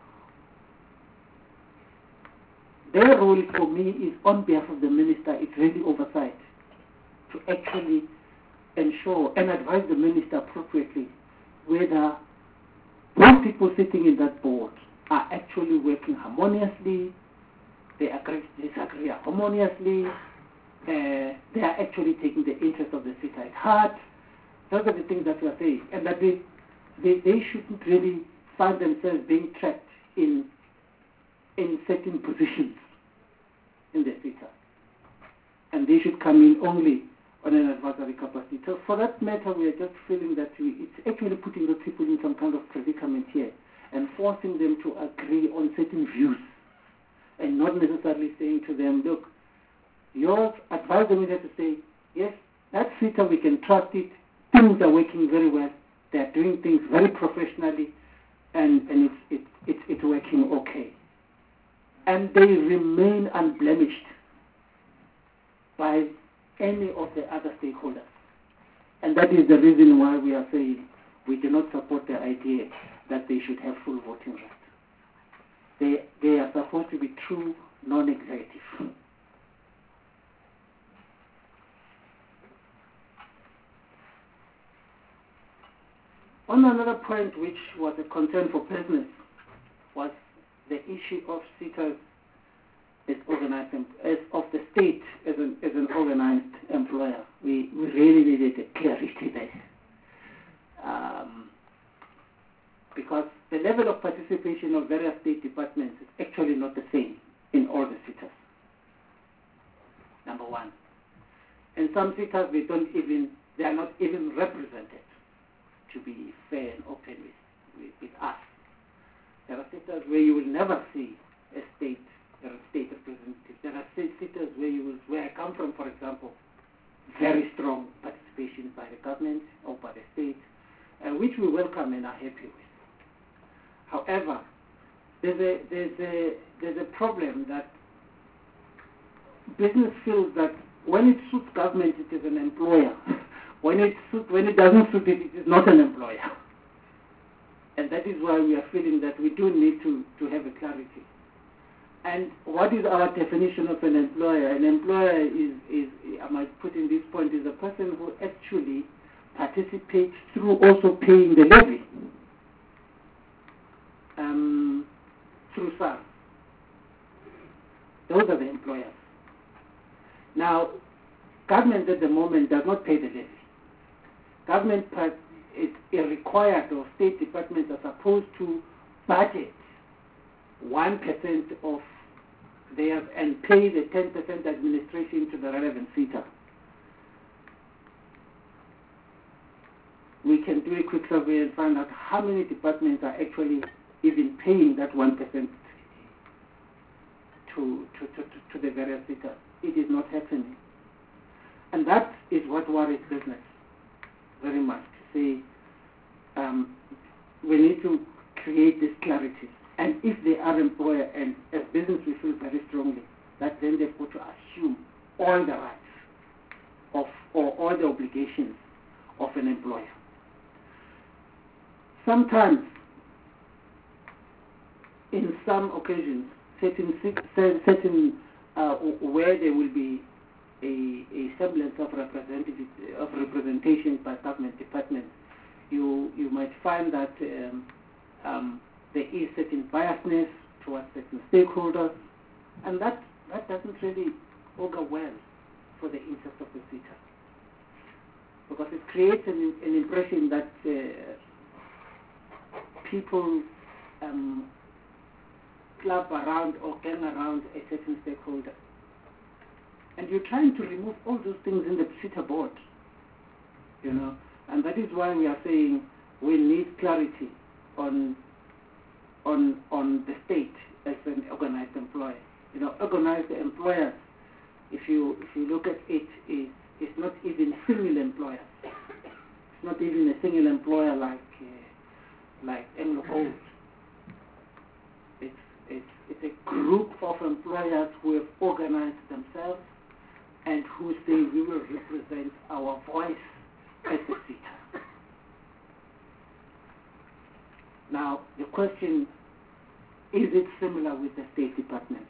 their role for me is on behalf of the minister, it's really oversight to actually ensure and advise the minister appropriately whether those people sitting in that board are actually working harmoniously, they agree to disagree harmoniously, uh, they are actually taking the interest of the city at heart. Those are the things that we are saying, and that they, they, they shouldn't really find themselves being trapped in, in certain positions in the city. And they should come in only on an advisory capacity. So for that matter, we are just feeling that we, it's actually putting those people in some kind of predicament here and forcing them to agree on certain views and not necessarily saying to them, look, your advisor will have to say, yes, that sitter, we can trust it, things are working very well, they are doing things very professionally, and, and it's, it's, it's, it's working okay. And they remain unblemished by any of the other stakeholders. And that is the reason why we are saying we do not support the idea that they should have full voting rights. They, they are supposed to be true non-executive. On another point which was a concern for business was the issue of sitters as organized, as of the state as an, as an organized employer. We, we really needed a clarity there. Um, because the level of participation of various state departments is actually not the same in all the sitters. Number one. In some sitters, they don't even, they are not even represented, to be fair and open with, with, with us. There are sitters where you will never see a state, there are state representatives. There are sitters where you will, where I come from, for example, very strong participation by the government or by the state, uh, which we welcome and are happy with. However, there's a, there's a, there's a problem that business feels that when it suits government, it is an employer. When it, suit, when it doesn't suit it, it is not an employer. And that is why we are feeling that we do need to, to have a clarity. And what is our definition of an employer? An employer is, is, I might put in this point, is a person who actually participates through also paying the levy um, through S A R. Those are the employers. Now, government at the moment does not pay the levy. Government is required, or state departments are supposed to budget one percent of theirs and pay the ten percent administration to the relevant sitter. We can do a quick survey and find out how many departments are actually even paying that one percent to, to, to, to the various sitters. It is not happening. And that is what worries business very much, to say um, we need to create this clarity. And if they are employer, and as business we feel very strongly, that then they've got to assume all the rights of, or all the obligations of an employer. Sometimes, in some occasions, certain, certain uh, where there will be a, a semblance of representative of representation by government departments, you you might find that um, um, there is certain biasness towards certain stakeholders, and that that doesn't really augur well for the interest of the sitter, because it creates an, an impression that uh, people um, club around or gang around a certain stakeholder. And you're trying to remove all those things in the sitter board, you know, and that is why we are saying we need clarity on on on the state as an organized employer. You know, organized employers, if you if you look at it, is it's not even single employers. It's not even a single employer like uh, like Anglo Gold. It's it's it's a group of employers who have organized themselves and who say we will represent our voice as the SETA. Now the question is, it similar with the State Department?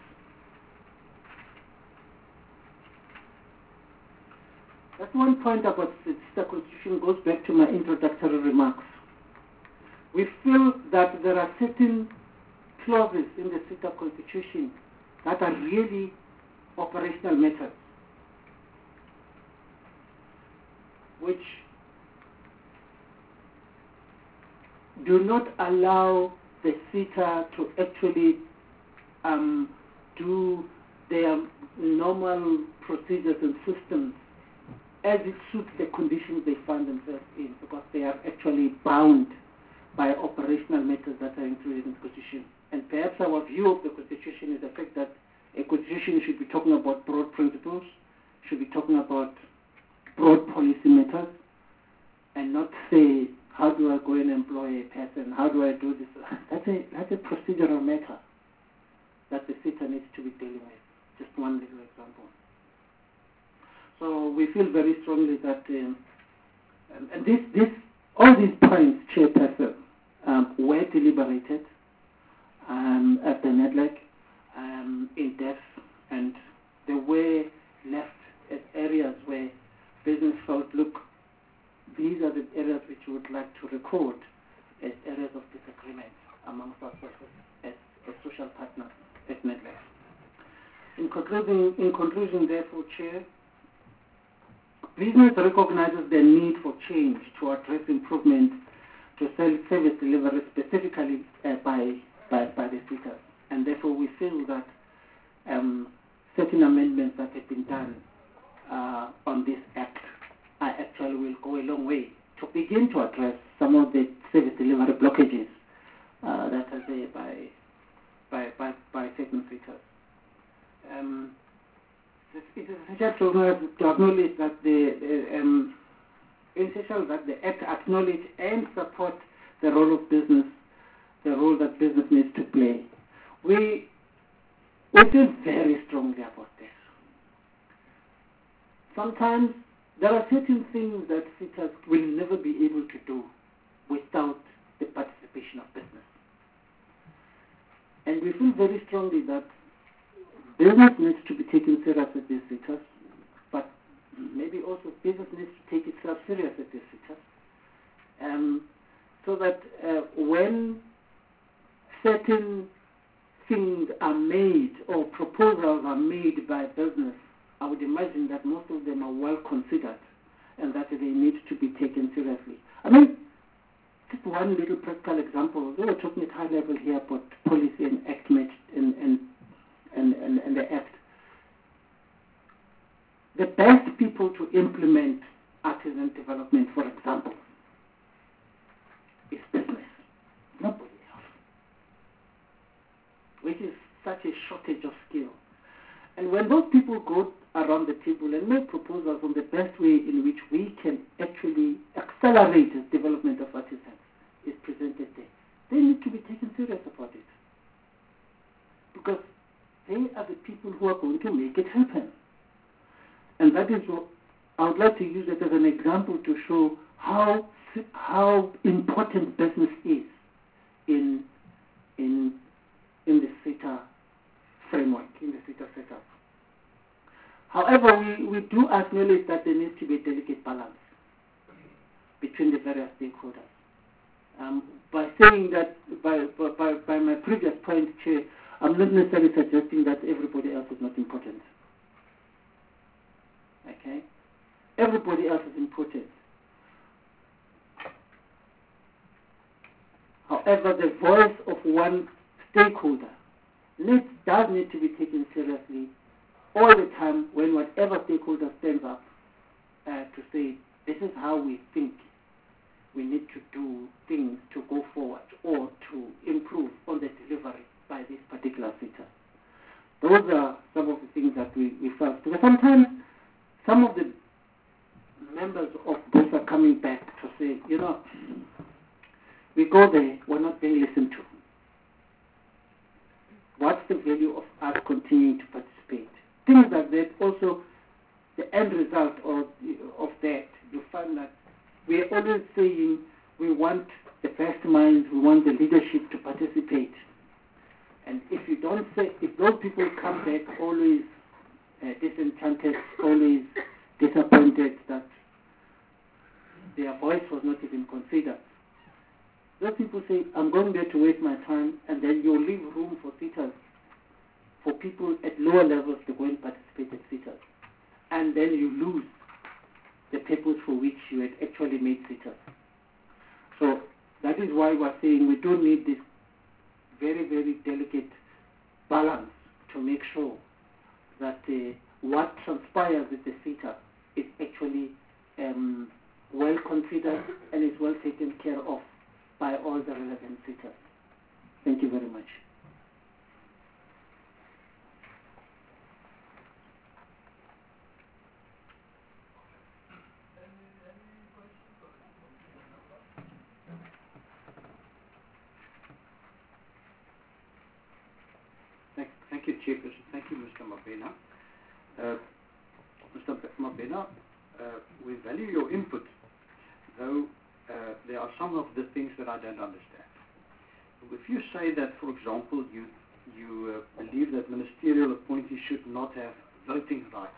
That one point about the SETA Constitution goes back to my introductory remarks. We feel that there are certain clauses in the SETA Constitution that are really operational matters, which do not allow the SETA to actually um, do their normal procedures and systems as it suits the conditions they find themselves in, because they are actually bound by operational matters that are included in the Constitution. And perhaps our view of the Constitution is the fact that a Constitution should be talking about broad principles, should be talking about broad policy matters, and not say, how do I go and employ a person, how do I do this? That's a, that's a procedural matter that the SETA needs to be dealing with. Just one little example. So we feel very strongly that, um, and this, this, all these points, Chairperson, um, were deliberated um, at the NEDLAC um, in depth, and they were left as areas where business felt, look, these are the areas which we would like to record as areas of disagreement amongst ourselves as, as social partners at NEDLAC. In conclusion, in conclusion, therefore, Chair, business recognizes the need for change to address improvement to service delivery specifically uh, by, by, by the SETA. And therefore we feel that um, certain amendments that have been done uh, on this Act uh, actually will go a long way to begin to address some of the service delivery blockages uh, that are there by, by, by, by certain SETAs. Um, It is essential to acknowledge that the uh, um, essential that the Act acknowledge and support the role of business, the role that business needs to play. We we feel very strongly about this. Sometimes there are certain things that SETAs will never be able to do without the participation of business, and we feel very strongly that business needs to be taken serious at these SETAs, but maybe also business needs to take itself serious at these SETAs, um, so that uh, when certain things are made or proposals are made by business, I would imagine that most of them are well considered and that they need to be taken seriously. I mean, just one little practical example. We were talking at high level here about policy and act match and, and And, and, and the Act. The best people to implement artisan development, for example, is business, nobody else, which is such a shortage of skill. And when those people go around the table and make proposals on the best way in which we can actually accelerate the development of artisans is presented there, they need to be taken serious about it. Because they are the people who are going to make it happen. And that is what I would like to use it as an example to show how how important business is in in in the SETA framework, in the SETA setup. However, we, we do acknowledge that there needs to be a delicate balance between the various stakeholders. Um, by saying that, by, by, by my previous point, Chair, I'm not necessarily suggesting that everybody else is not important. Okay? Everybody else is important. However, the voice of one stakeholder needs, does need to be taken seriously all the time when whatever stakeholder stands up uh, to say, this is how we think we need to do things to go forward or to improve on the those are some of the things that we, we felt. Because sometimes some of the members of those are coming back to say, you know, we go there, we're not being listened to. What's the value of us continuing to participate? Things like that. Also, the end result of, of that, you find that we are always saying we want the best minds, we want the leadership to participate. And if you don't say, if those people come back always uh, disenchanted, always disappointed that their voice was not even considered, those people say, I'm going there to waste my time, and then you'll leave room for sitters, for people at lower levels to go and participate as sitters. And then you lose the purpose for which you had actually made sitters. So that is why we're saying we do need this very, very delicate balance to make sure that uh, what transpires with the sitter is actually um, well considered and is well taken care of by all the relevant sitters. Thank you very much. Thank, thank you, Chairperson. Thank you, Mister Mabena. Uh, Mister Mabena, uh, we value your input, though uh, there are some of the things that I don't understand. If you say that, for example, you, you uh, believe that ministerial appointees should not have voting rights,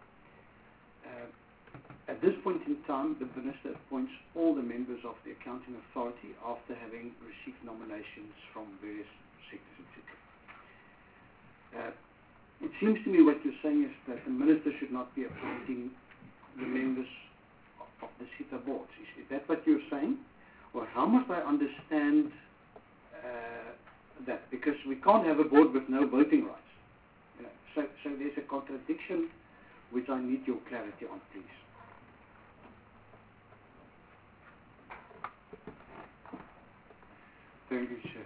uh, at this point in time, the Minister appoints all the members of the Accounting Authority after having received nominations from various sectors, et cetera. Uh, it seems to me what you're saying is that the Minister should not be appointing the members of, of the SITA boards. Is, is that what you're saying? Or how must I understand uh, that? Because we can't have a board with no voting rights. You know, so, so there's a contradiction which I need your clarity on, please. Thank you, Chair.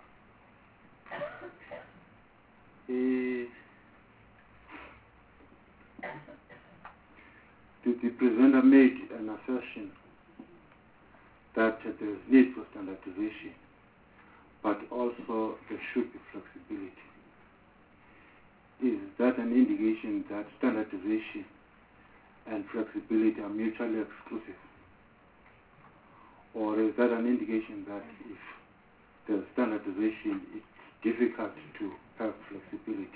Uh, the, the presenter made an assertion that uh, there is need for standardization, but also there should be flexibility. Is that an indication that standardization and flexibility are mutually exclusive? Or is that an indication that if there's standardization, it's difficult to have flexibility?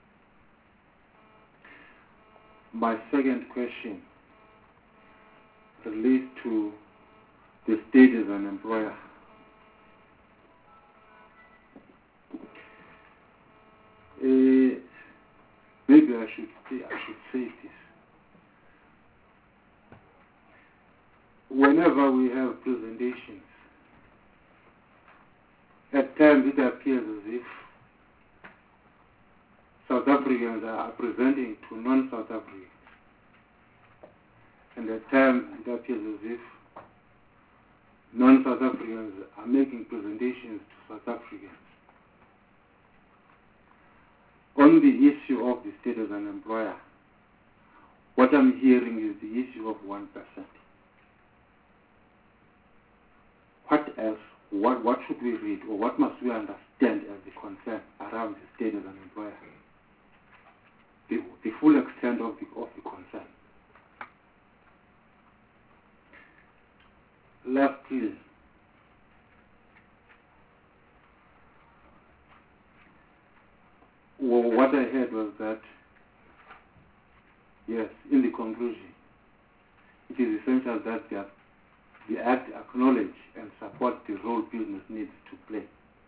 My second question relates to the state as an employer. Uh, maybe I should say, I should say this. Whenever we have presentations, at times it appears as if South Africans are presenting to non-South Africans. And at times it appears as if non-South Africans are making presentations to South Africans. On the issue of the state as an employer, what I'm hearing is the issue of one percent. What else? What, what should we read, or what must we understand as the concern around the state as an employer? The, the full extent of the, of the concern. Lastly, well, what I heard was that, yes, in the conclusion, it is essential that the, the Act acknowledge and support the role business needs to play.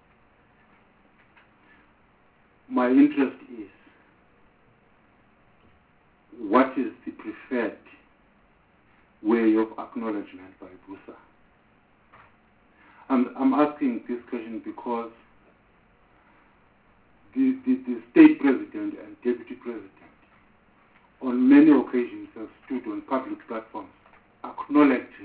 My interest is, what is the preferred way of acknowledgement by BUSA? I'm, I'm asking this question because the, the, the state president and deputy president on many occasions have stood on public platforms acknowledging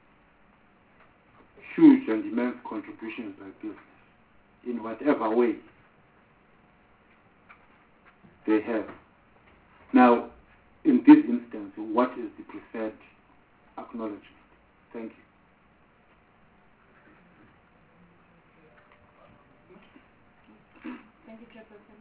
huge and immense contributions by business in whatever way. they have. Now, in this instance, what is the preferred acknowledgement? Thank you. Thank you, Chairperson.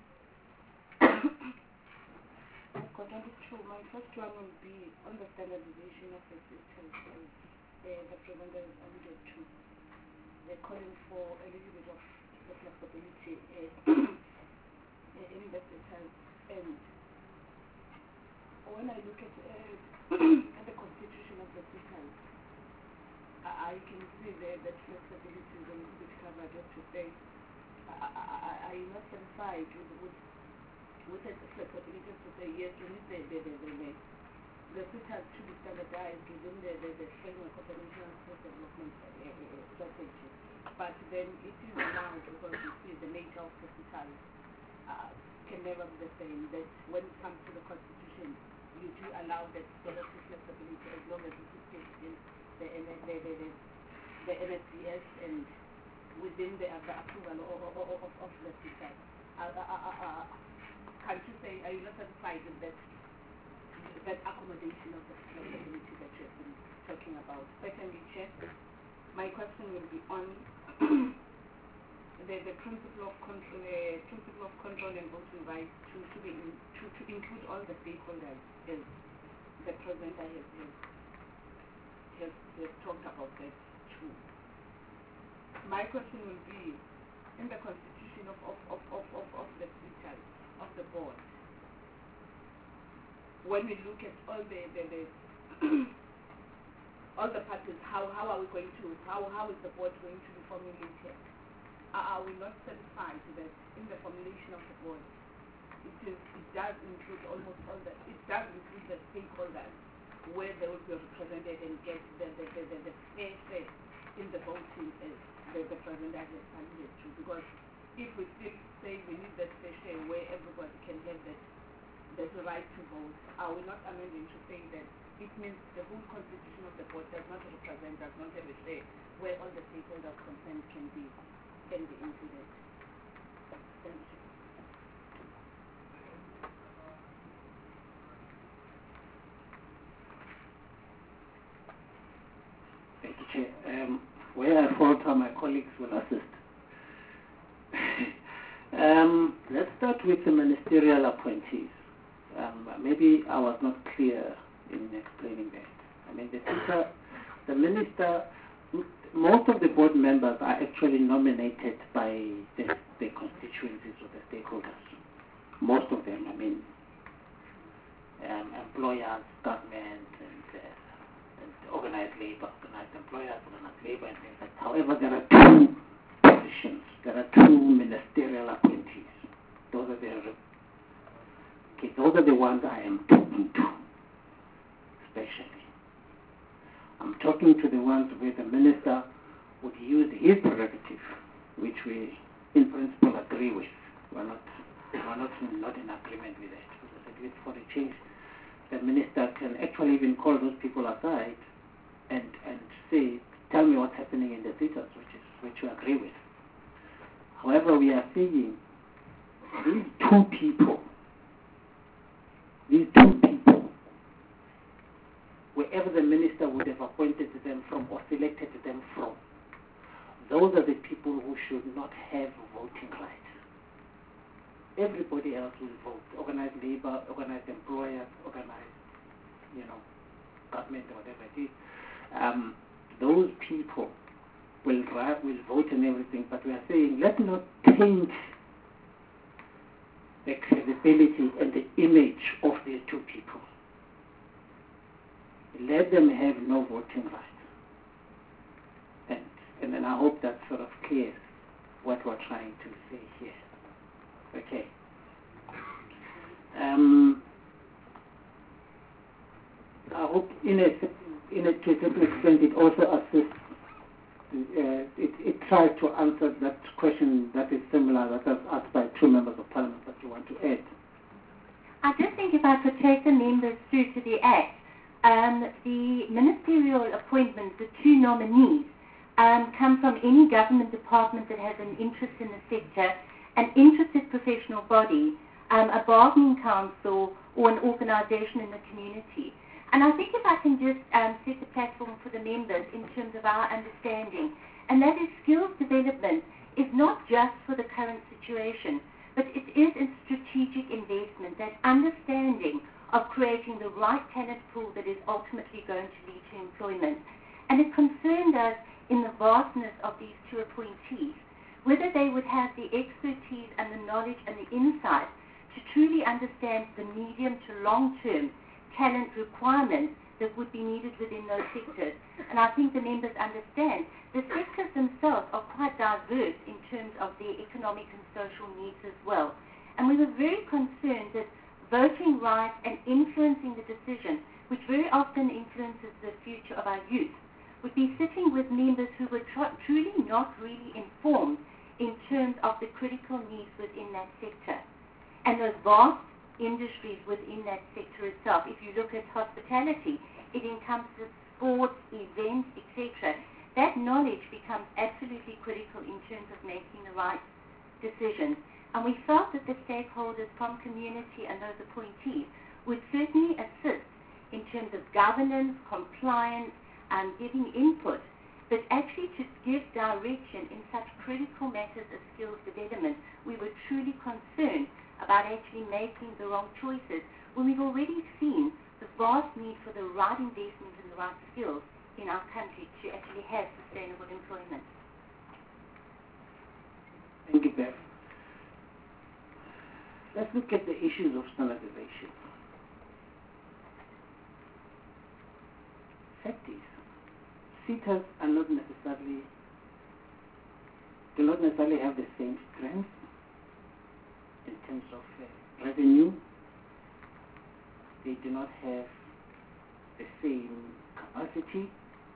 I've got twenty-two. My first one will be on the standardization of the systems, as uh, the presenter has alluded to. They're calling for a little bit of the flexibility uh, in the systems. And when I look at, uh, at the constitution of the systems, I, I can see there that flexibility is a little bit covered up to say, I, I, I'm not satisfied with, with, with the flexibility to say, yes, we need the, the, the, the, the, the systems to be standardized within the, the, the framework of the national health development uh, uh, strategy. But then it is allowed, because you see the nature of the systems uh, can never be the same, that when it comes to the constitution, you do allow that there is flexibility as long as it is within the, the, the, the, the, the N S D S and within the, uh, the approval of, of, of, of the system. Uh, uh, uh, uh, can't you say, are you not satisfied with that, that accommodation of the flexibility that you have been talking about? Secondly, Chair, my question will be on the, the principle of control, uh, principle of control and voting rights to, to, be in, to, to include all the stakeholders, as the presenter has, has, has, has talked about that too. My question will be, in the constitution of, of, of, of, of, of the system, of the board, when we look at all the, the, the all the parties, how, how are we going to, how, how is the board going to be formulated? Are, are we not satisfied that in the formulation of the board, it, is, it does include almost all the, it does include the stakeholders, where they will be represented and get the, the, the, the, the fair share in the voting as the, the presenter has alluded to? Because if we still say we need that fair share where everybody can have that, that right to vote, are we not amending to say that it means the whole constitution of the board does not represent, does not have a share where all the stakeholders concerned can be, can be included? Thank you. Thank you, Chair. Um, where I falter, my colleagues will assist. um, let's start with the ministerial appointees. Um, maybe I was not clear in explaining that. I mean, the, teacher, the minister, most of the board members are actually nominated by the, the constituencies or the stakeholders. Most of them, I mean, um, employers, government, and, uh, and organized labor, organized employers, organized labor, and things like that. However, there are two positions. There are two ministerial appointees. Those are the okay, those are the ones I am talking to, especially. I'm talking to the ones where the minister would use his prerogative, which we, in principle, agree with. We're not, we're not, not in agreement with that. Because I said, for the change, the minister can actually even call those people aside and, and say, tell me what's happening in the theaters, which is which you agree with. However, we are seeing these two people, these two people, wherever the minister would have appointed them from or selected them from, those are the people who should not have voting rights. Everybody else will vote. Organized labor, organized employers, organized, you know, government, whatever it is. Um, those people will drive, will vote and everything, but we are saying let's not taint the credibility and the image of these two people. Let them have no voting rights. And, and then I hope that sort of clears what we're trying to say here. Okay. Um, I hope in a, in a to a certain extent it also assists, uh, it, it tries to answer that question that is similar that was asked by two members of parliament that you want to add. I just think if I could take the members through to the Act, um, the ministerial appointments, the two nominees, um, come from any government department that has an interest in the sector, an interested professional body, um, a bargaining council, or an organization in the community. And I think if I can just um, set the platform for the members in terms of our understanding, and that is skills development is not just for the current situation, but it is a strategic investment, that understanding of creating the right talent pool that is ultimately going to lead to employment. And it concerned us in the vastness of these two appointees, whether they would have the expertise and the knowledge and the insight to truly understand the medium to long-term talent requirements that would be needed within those sectors. And I think the members understand the sectors themselves are quite diverse in terms of their economic and social needs as well. And we were very concerned that voting rights and influencing the decision, which very often influences the future of our youth, would be sitting with members who were tr- truly not really informed in terms of the critical needs within that sector. And those vast industries within that sector itself. If you look at hospitality, it encompasses sports, events, et cetera. That knowledge becomes absolutely critical in terms of making the right decisions. And we felt that the stakeholders from community and those appointees would certainly assist in terms of governance, compliance, and giving input, but actually to give direction in such critical matters as skills development. We were truly concerned about actually making the wrong choices when we've already seen the vast need for the right investment and the right skills in our country to actually have sustainable employment. Thank you, Bev. Let's look at the issues of standardization. Fact is, SETAs are not necessarily, do not necessarily have the same strength in terms of uh, revenue. They do not have the same capacity.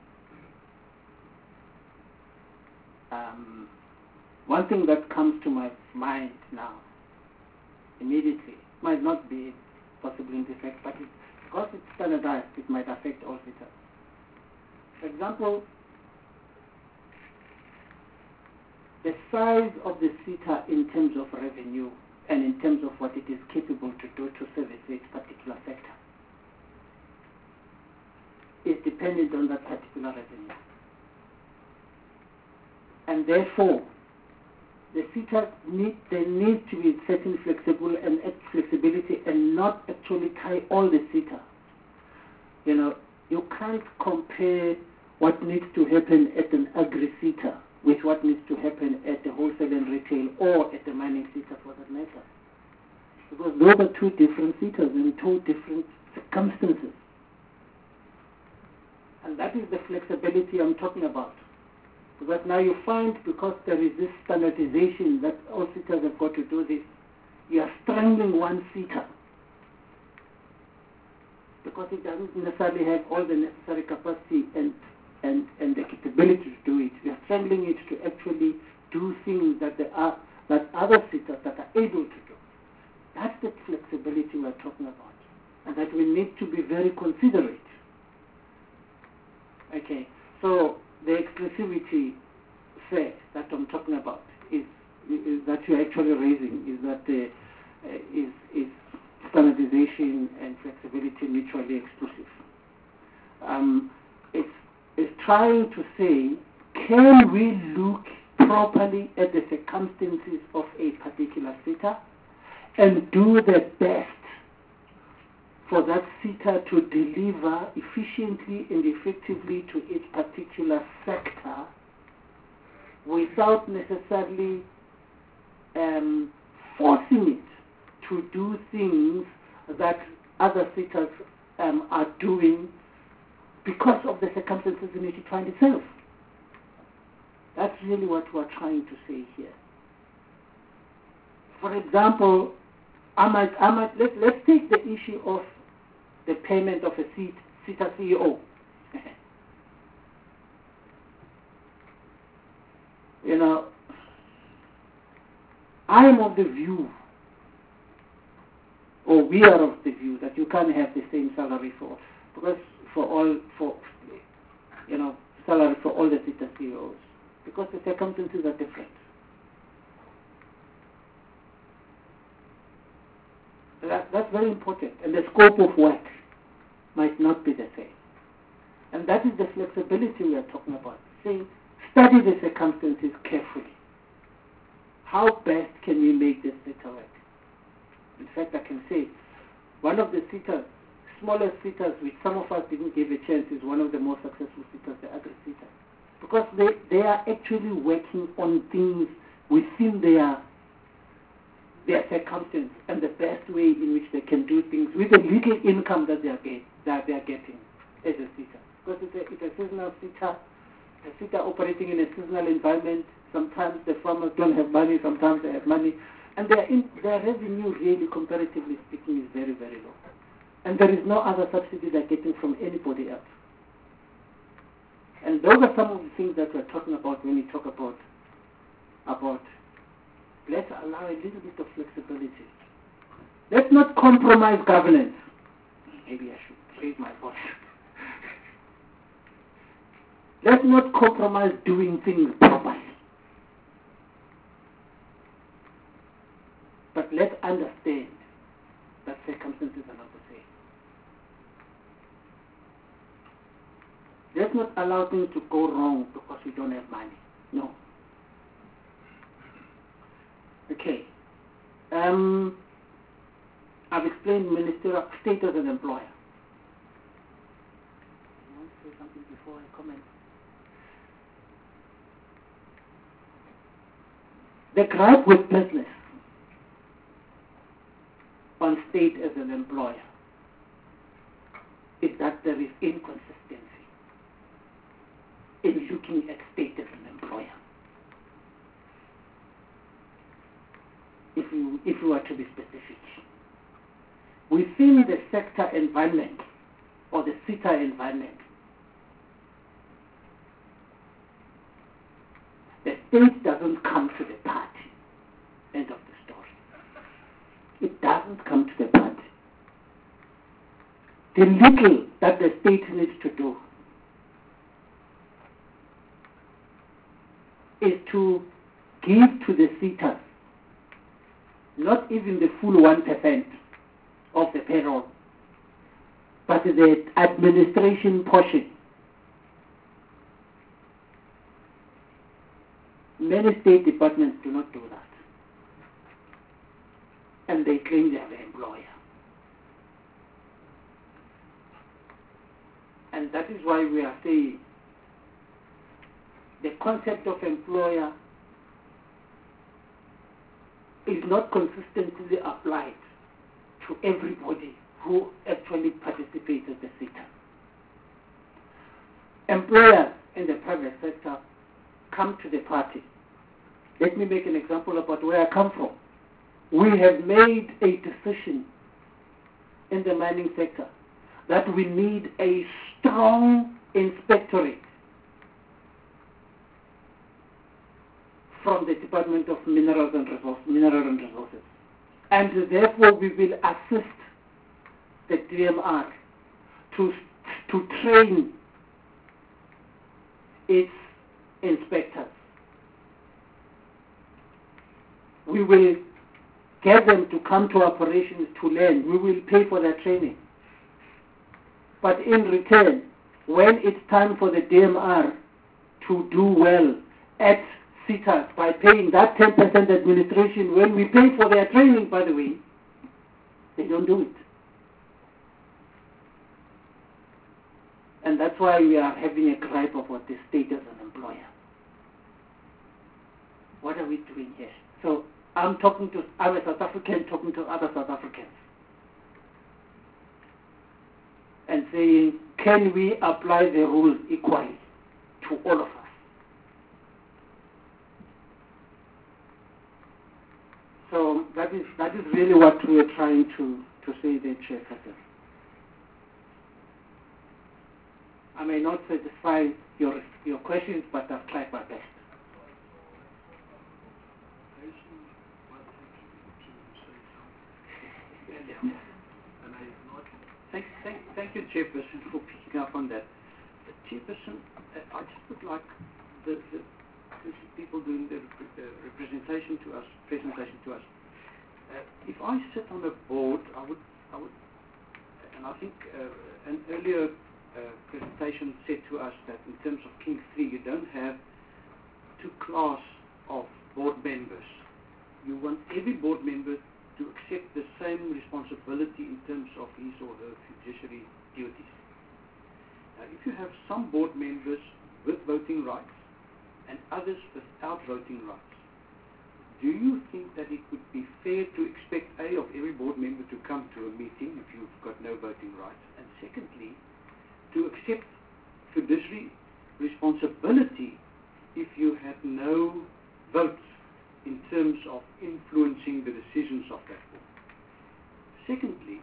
Um, one thing that comes to my mind now, immediately, might not be possible in effect, but it, because it's standardized, it might affect all SETAs. For example, the size of the SETA in terms of revenue and in terms of what it is capable to do to service its particular sector is dependent on that particular revenue. And therefore, the SETA need, there needs to be certain flexible and flexibility and not actually tie all the SETA. You know, you can't compare what needs to happen at an agri-SETA with what needs to happen at the wholesale and retail or at the mining SETA for that matter. Because those are two different SETAs in two different circumstances. And that is the flexibility I'm talking about. Because now you find, because there is this standardization that all SETAs have got to do this, you are strangling one SETA because it doesn't necessarily have all the necessary capacity and and, and the capability to do it. You are strangling it to actually do things that there are that other SETAs that are able to do. That's the flexibility we're talking about, and that we need to be very considerate. Okay, so the exclusivity fact that I'm talking about is, is that you're actually raising is that the uh, is is standardization and flexibility mutually exclusive. Um, it's it's trying to say, can we look properly at the circumstances of a particular SETA and do the best for that SETA to deliver efficiently and effectively to its particular sector without necessarily um, forcing it to do things that other SETAs um, are doing because of the circumstances in which it finds itself. That's really what we're trying to say here. For example, I might, I might, let, let's take the issue of the payment of a SETA C E O. You know, I am of the view, or we are of the view, that you can't have the same salary for, because for all, for, you know, salary for all the SETA C E Os, because the circumstances are different. that, that's very important. And the scope of work might not be the same. And that is the flexibility we are talking about. Saying, study the circumstances carefully. How best can we make this SETA work? In fact, I can say, one of the SETA, smallest SETAs, which some of us didn't give a chance, is one of the most successful SETAs, the Agri-SETA. Because they, they are actually working on things within their their circumstance and the best way in which they can do things with the little income that they are, get, that they are getting as a SETA. Because it's a, it's a seasonal SETA, a SETA operating in a seasonal environment. Sometimes the farmers don't have money, sometimes they have money. And their, in, their revenue really, comparatively speaking, is very, very low. And there is no other subsidy they're getting from anybody else. And those are some of the things that we're talking about when we talk about, about let's allow a little bit of flexibility. Let's not compromise governance. Maybe I should raise my voice. Let's not compromise doing things properly. But let's understand that circumstances are not the same. Let's not allow things to go wrong because we don't have money. No. Okay. Um, I've explained ministerial state as an employer. You want to say something before I comment? The gripe with business on state as an employer is that there is inconsistency in looking at state as an employer. If you, if you are to be specific, within the sector environment or the SETA environment, the state doesn't come to the party. End of the story. It doesn't come to the party. The little that the state needs to do is to give to the SETAs not even the full one percent of the payroll, but the administration portion. Many state departments do not do that. And they claim they are the employer. And that is why we are saying the concept of employer is not consistently applied to everybody who actually participates in the SETA. Employers in the private sector come to the party. Let me make an example about where I come from. We have made a decision in the mining sector that we need a strong inspectorate from the Department of Minerals and Resources, Mineral and Resources. And therefore we will assist the D M R to, to train its inspectors. We will get them to come to operations to learn. We will pay for their training. But in return, when it's time for the D M R to do well at SETAs by paying that ten percent administration, when we pay for their training, by the way, they don't do it. And that's why we are having a gripe about the state as an employer. What are we doing here? So I'm talking to, I'm a South African talking to other South Africans and saying, can we apply the rules equally to all of us? So that is that is really what we are trying to, to say there, Chairperson. I may not satisfy your your questions, but I've tried my best. Thank, thank, thank you, Chairperson, for picking up on that. Uh, Chairperson, uh, I just would like the, the, the people doing the rep- uh, representation to us, presentation to us. Uh, if I sit on a board, I would, I would, and I think uh, an earlier uh, presentation said to us that in terms of King three, you don't have two class of board members. You want every board member to accept the same responsibility in terms of his or her fiduciary duties. Now, if you have some board members with voting rights and others without voting rights, do you think that it would be fair to expect, A, of every board member to come to a meeting if you've got no voting rights, and secondly, to accept fiduciary responsibility if you had no votes in terms of influencing the decisions of that board? Secondly,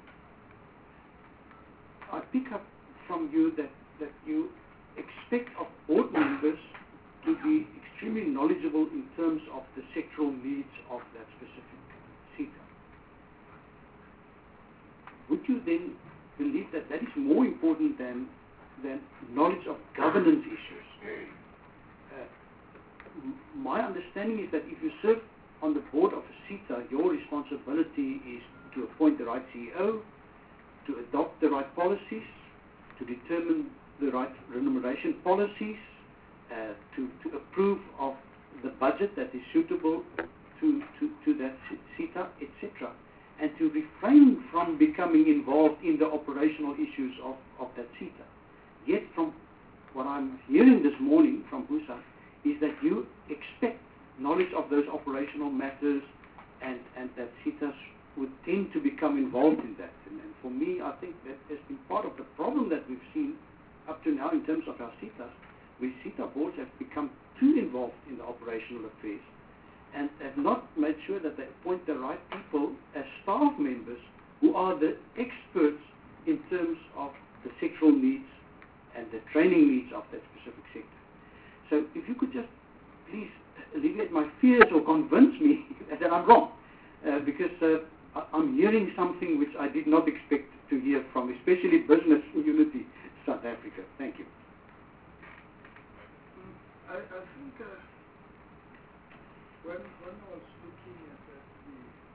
I pick up from you that, that you expect of board members to be extremely knowledgeable in terms of the sectoral needs of that specific SETA. Would you then believe that that is more important than, than knowledge of governance issues? Uh, m- my understanding is that if you serve on the board of a SETA, your responsibility is to appoint the right C E O, to adopt the right policies, to determine the right remuneration policies, uh, to, to approve of the budget that is suitable to, to, to that SETA, et cetera, and to refrain from becoming involved in the operational issues of, of that SETA. Yet from what I'm hearing this morning from Busa is that you expect knowledge of those operational matters and, and that SETAs would tend to become involved in that. And, and for me, I think that has been part of the problem that we've seen up to now in terms of our SETAs, where SETA boards have become too involved in the operational affairs and have not made sure that they appoint the right people as staff members who are the experts in terms of the sectoral needs and the training needs of that specific sector. So if you could just please alleviate my fears or convince me that I'm wrong, uh, because uh, I- I'm hearing something which I did not expect to hear from, especially Business Unity South Africa. Thank you. I, I think uh, when, when I was looking at uh, the,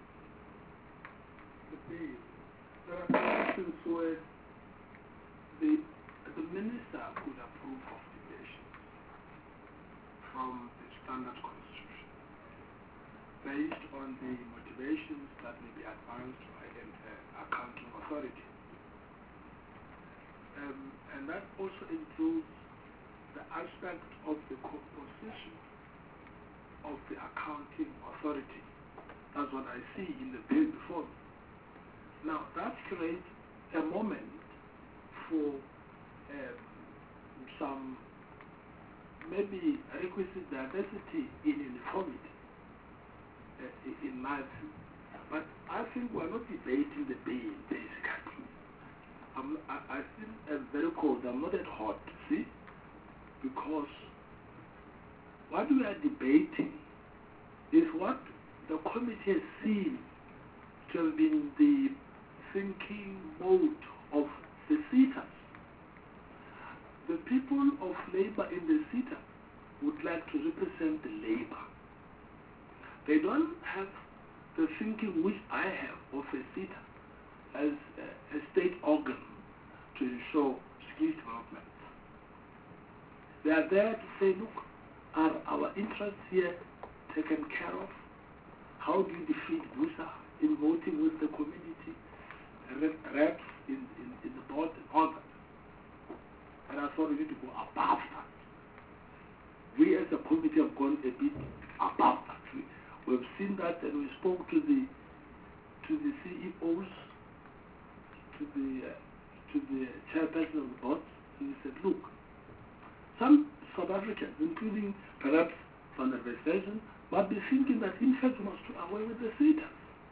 the bill, there are questions where the, the minister could approve of deviations from the standard constitution based on the motivations that may be advanced by an uh, accounting authority. Um, and that also includes the aspect of the composition of the accounting authority. That's what I see in the bill before me. Now, that creates a moment for um, some maybe requisite diversity in uniformity, uh, in my view. But I think we're not debating the bill, basically. I'm, I, I still am very cold. I'm not that hot, see? Because what we are debating is what the committee has seen to have been the thinking mode of the SETAs. The people of labor in the SETA would like to represent the labor. They don't have the thinking which I have of a SETA as a, a state organ to ensure skill development. They are there to say, look, are our interests here taken care of? How do you defeat Busa in voting with the community reps in, in, in the board and all that? And I thought we need to go above that. We as a committee have gone a bit above that. We, we've seen that, and we spoke to the to the C E Os, to the uh, to the chairperson of the board, and we said, look, some South Africans, including perhaps Van der Westhuizen, might be thinking that in fact we must do away with the SETAs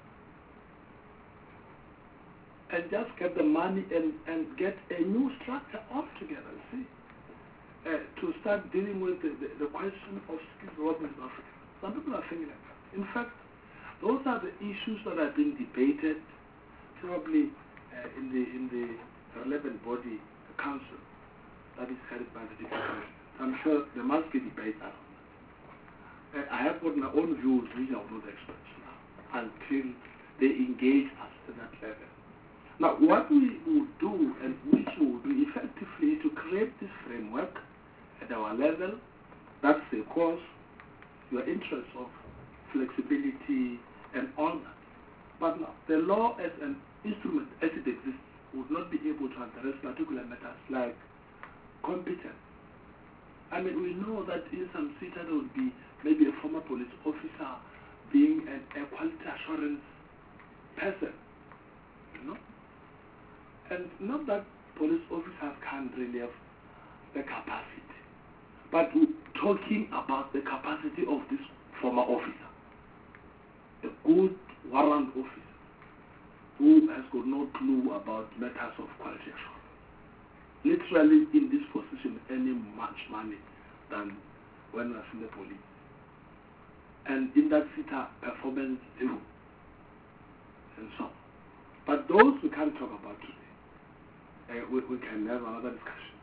and just get the money and, and get a new structure altogether, see, uh, to start dealing with the, the, the question of skill development in Africa. Some people are thinking like that. In fact, those are the issues that are being debated probably uh, in the in the relevant body, the council, that is headed by the deputy president. I'm sure there must be debate around that. Uh, I have got my own views, which are not experts now, until they engage us at that level. Now, what we will do and which we will do effectively to create this framework at our level, that's the cause, your interest of flexibility and all that. But now, the law as an instrument as it exists would not be able to address particular matters like competence. I mean, we know that in some cities there would be maybe a former police officer being an, a quality assurance person, you know? And not that police officers can't really have the capacity, but we're talking about the capacity of this former officer, a good warrant officer who has got no clue about matters of quality assurance. Literally in this position earning much money than when I was in the police. And in that city, performance zero. And so on. But those we can't talk about today. Uh, we, we can have another discussion.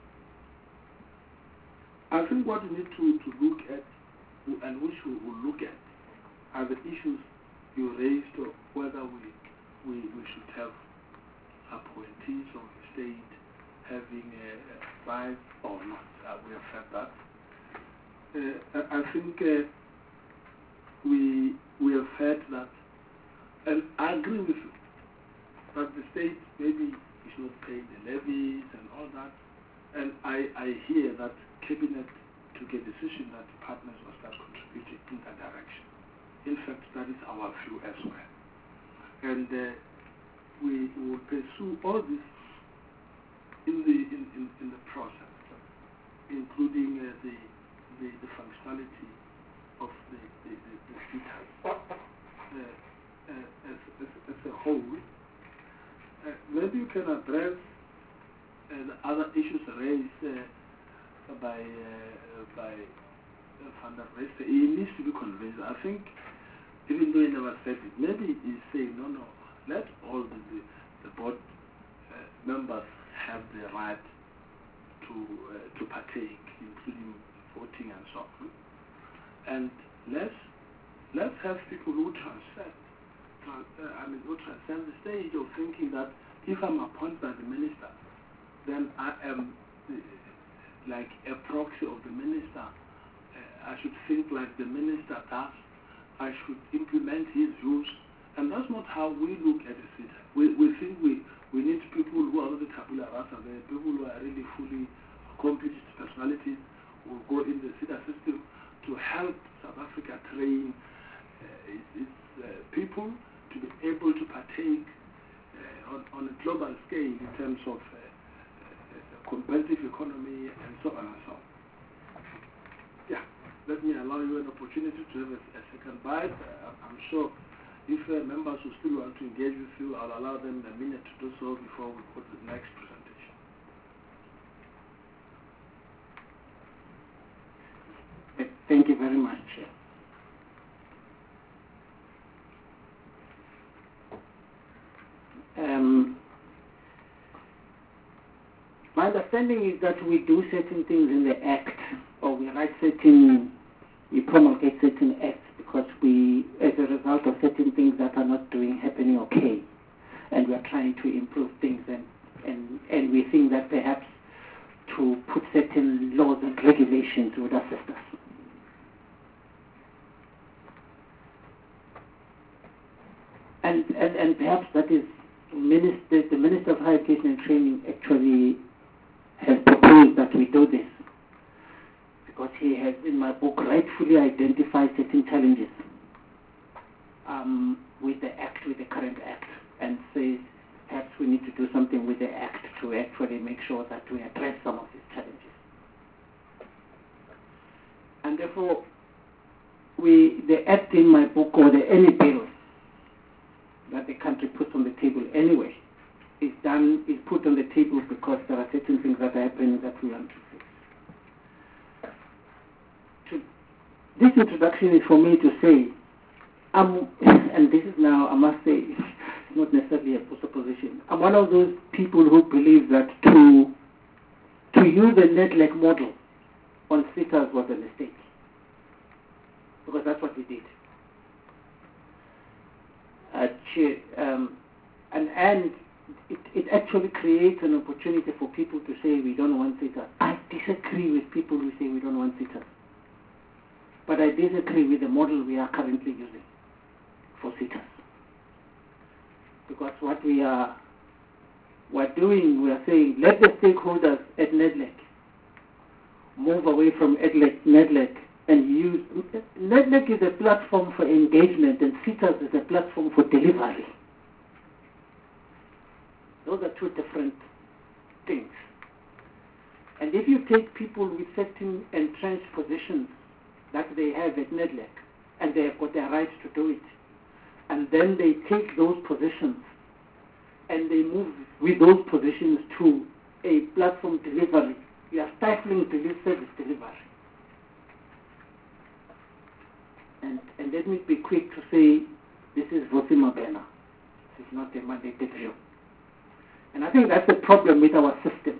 I think what we need to, to look at, and which we will look at, are the issues you raised of whether we, we, we should have appointees of the state having a, a right or not. Uh, we have said that. Uh, I think uh, we we have said that, and I agree with you, that the state maybe should not pay the levies and all that. And I, I hear that Cabinet took a decision that partners will start contributing in that direction. In fact, that is our view as well. And uh, we will pursue all this in the in, in, in the process, including uh, the, the the functionality of the the, the, the C I T A uh, uh, as, as as a whole. Uh, maybe you can address uh, the other issues raised uh, by uh, by uh, Van der Rest. He needs to be convinced. I think, even though he never said it, maybe he's saying no, no. Let all the the, the board uh, members have the right to uh, to partake, including voting and so on. And let's let's have people who transcend. Trans, uh, I mean, who transcend the stage of thinking that if I'm appointed by the minister, then I am uh, like a proxy of the minister. Uh, I should think like the minister does. I should implement his views. And that's not how we look at the city. We, we think we, we need people who are not the tabula rasa, people who are really fully accomplished personalities who go in the city system to help South Africa train uh, its, its uh, people to be able to partake uh, on, on a global scale in terms of uh, uh, competitive economy and so on and so on. Yeah, let me allow you an opportunity to have a, a second bite. Uh, I'm sure if uh, members who still want to engage with you, I'll allow them a minute to do so before we go to the next presentation. Thank you very much. Um, my understanding is that we do certain things in the Act, or we write certain, we promulgate certain acts because we, as a result of certain things that are not doing, happening okay, and we are trying to improve things, and, and, and we think that perhaps to put certain laws and regulations would assist us. And, and, and perhaps that is, minister, the Minister of Higher Education and Training actually has proposed that we do this, because he has, in my book, rightfully identified certain challenges um, with the Act, with the current Act, and says perhaps we need to do something with the Act to actually make sure that we address some of these challenges. And therefore, we, the Act in my book, or the any bill that the country puts on the table anyway, is done, is put on the table because there are certain things that are happening that we want to fix. To, this introduction is for me to say, um, and this is now, I must say, it's not necessarily a presupposition. I'm one of those people who believe that to to use the net-leg model on C I T As was a mistake, because that's what we did. Uh, uh, um, and, and it, it actually creates an opportunity for people to say we don't want sitters. I disagree with people who say we don't want sitters. But I disagree with the model we are currently using for sitters. Because what we are we're doing, we are saying, let the stakeholders at NEDLAC move away from NEDLAC and use... NEDLAC is a platform for engagement and sitters is a platform for delivery. Those are two different things. And if you take people with certain entrenched positions that they have at NEDLAC, and they have got their right to do it, and then they take those positions and they move with those positions to a platform delivery, you are stifling delivery, service delivery. And, and let me be quick to say, this is Vusi Mabena. This is not a mandated view. And I think that's the problem with our system.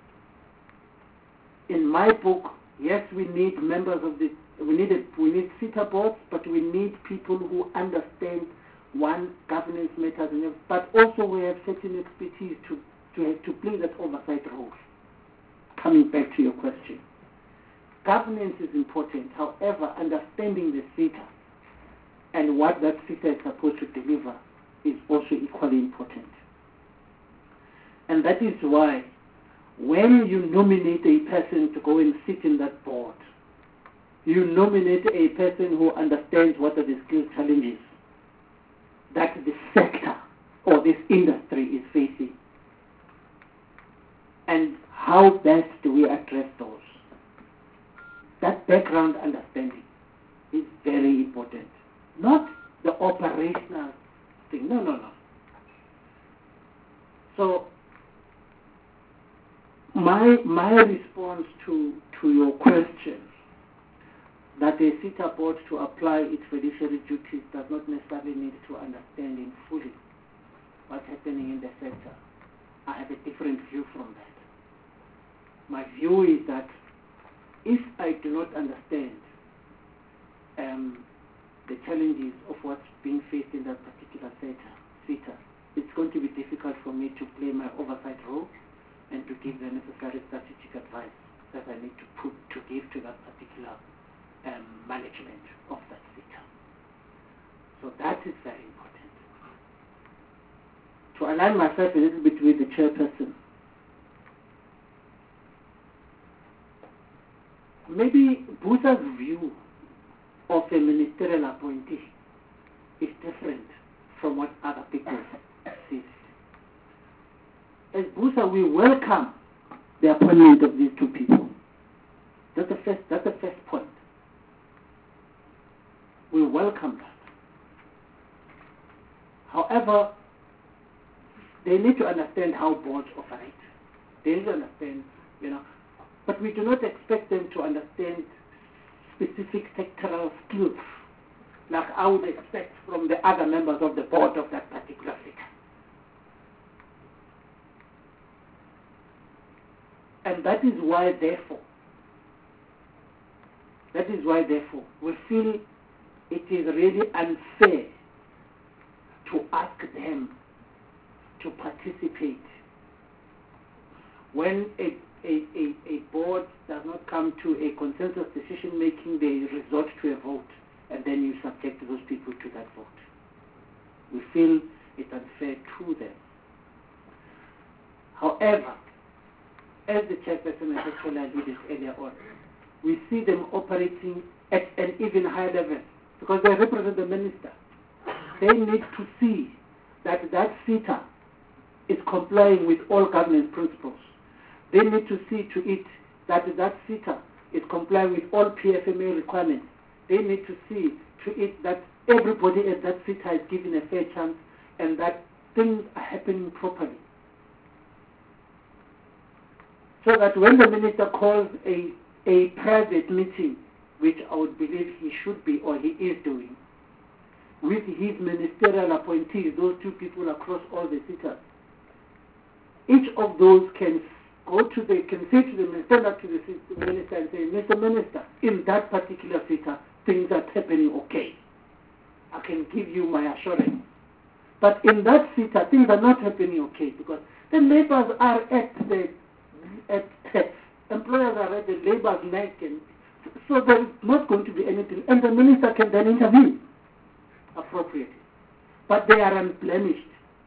In my book, yes, we need members of the, we need, a, we need sitter boards, but we need people who understand one, governance matters, but also we have certain expertise to, to, to play that oversight role. Coming back to your question. Governance is important, however, understanding the sitter and what that sitter is supposed to deliver is also equally important. And that is why when you nominate a person to go and sit in that board, you nominate a person who understands what are the skills challenges that the sector or this industry is facing. And how best do we address those? That background understanding is very important. Not the operational thing. No, no, no. So my my response to, to your question that a sitter board to apply its fiduciary duties does not necessarily need to understand in fully what's happening in the sector. I have a different view from that. My view is that if I do not understand um, the challenges of what's being faced in that particular sector, sector, it's going to be difficult for me to play my oversight role and to give the necessary strategic advice that I need to put to give to that particular um, management of that sector. So that is very important. To align myself a little bit with the chairperson, maybe Busa's view of a ministerial appointee is different from what other people see. As Busa, we welcome the appointment of these two people. That's the first, that's the first point. We welcome that. However, they need to understand how boards operate. They need to understand, you know, but we do not expect them to understand specific sectoral skills like I would expect from the other members of the board of that particular sector. And that is why, therefore, that is why, therefore, we feel it is really unfair to ask them to participate when a A, a, a board does not come to a consensus decision making, they resort to a vote, and then you subject those people to that vote. We feel it's unfair to them. However, as the chairperson has actually alluded earlier on, we see them operating at an even higher level because they represent the minister. They need to see that that sitter is complying with all governance principles. They need to see to it that that sitter is complying with all P F M A requirements. They need to see to it that everybody at that sitter is given a fair chance and that things are happening properly. So that when the minister calls a, a private meeting, which I would believe he should be or he is doing, with his ministerial appointees, those two people across all the sitters, each of those can go to the, can say to the minister, stand up to the minister and say, Mister Minister, in that particular sitter, things are happening okay. I can give you my assurance But in that SETA, things are not happening okay because the laborers are at the at, at employers are at the labor's neck, and so there is not going to be anything, and the minister can then intervene appropriately. But they are unblemished.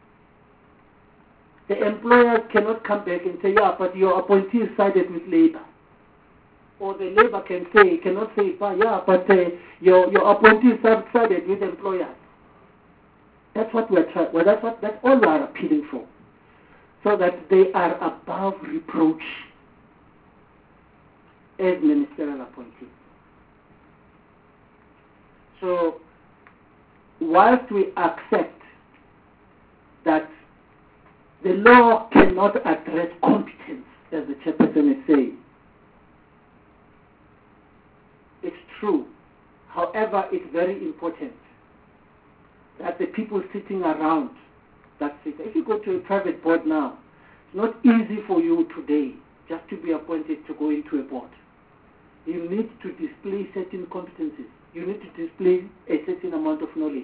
The employers cannot come back and say, yeah, but your appointee sided with labor. Or the labor can say, cannot say, oh, yeah, but uh, your your appointee sided with employers. That's what we're trying. Well, that's what that's all we are appealing for, so that they are above reproach as ministerial appointees. So, whilst we accept that the law cannot address competence, as the chairperson is saying, it's true. However, it's very important that the people sitting around that sit. If you go to a private board now, it's not easy for you today just to be appointed to go into a board. You need to display certain competencies. You need to display a certain amount of knowledge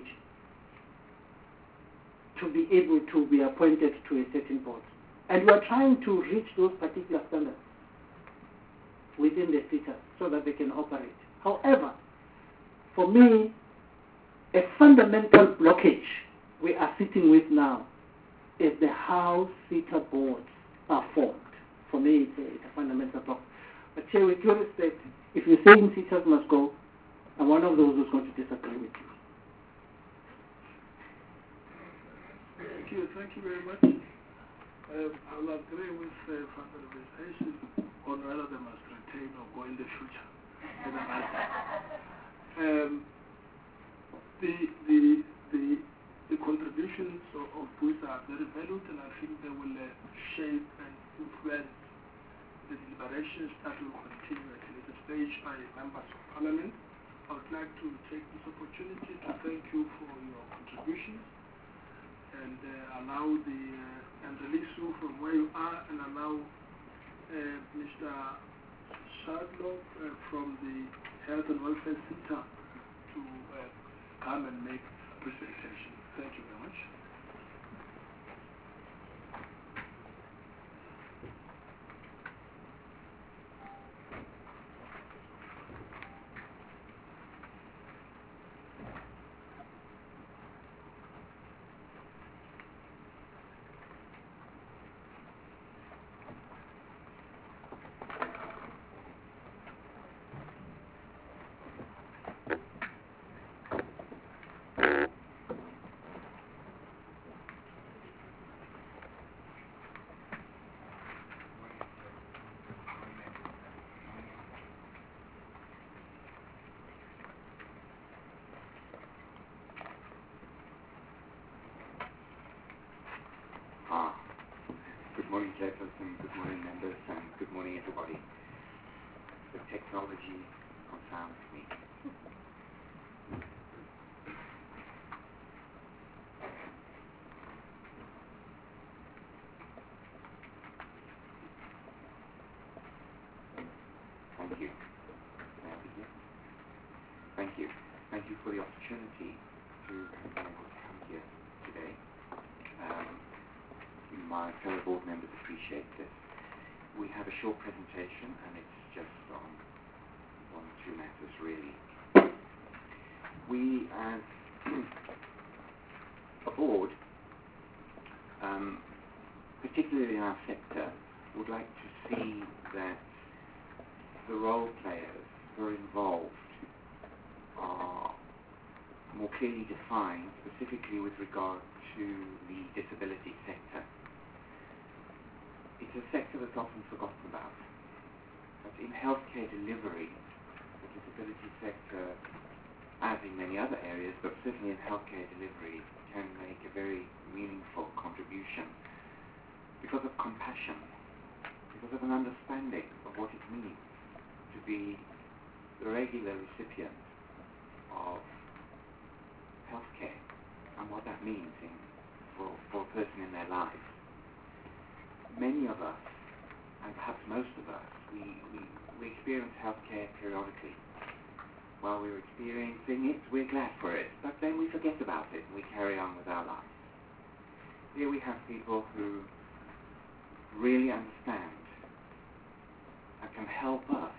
to be able to be appointed to a certain board. And we are trying to reach those particular standards within the SETA so that they can operate. However, for me, a fundamental blockage we are sitting with now is the how SETA boards are formed. For me, it's a, it's a fundamental block. But Chair, with your respect, if you're saying SETAs must go, I'm one of those who's going to disagree with you. Thank you, thank you very much. Um, I will agree with uh, Father Visitation on whether they must retain or go in the future. um, the, the, the, the contributions of, of Buisa are very valued, and I think they will uh, shape and influence the deliberations that will continue at a later stage by members of Parliament. I would like to take this opportunity to thank you for your contributions and uh, allow the uh, and release you from where you are and allow uh, Mister Shadlock uh, from the Health and Welfare Center to uh, come and make a presentation. Thank you very much. Ah, good morning, Chairperson, good morning, members, and good morning, everybody. The technology confounds me. Thank you. May I begin? Thank you. Thank you for the opportunity to be able to come here today. Um, my fellow board members appreciate this. We have a short presentation, and it's just on one or two matters, really. We, as a board, um, particularly in our sector, would like to see that the role players who are involved are more clearly defined, specifically with regard to the disability sector. It's a sector that's often forgotten about. But in healthcare delivery, the disability sector, as in many other areas, but certainly in healthcare delivery, can make a very meaningful contribution because of compassion, because of an understanding of what it means to be the regular recipient of healthcare and what that means in, for, for a person in their life. Many of us, and perhaps most of us, we, we, we experience healthcare periodically. While we're experiencing it, we're glad for it, but then we forget about it and we carry on with our lives. here we have people who really understand and can help us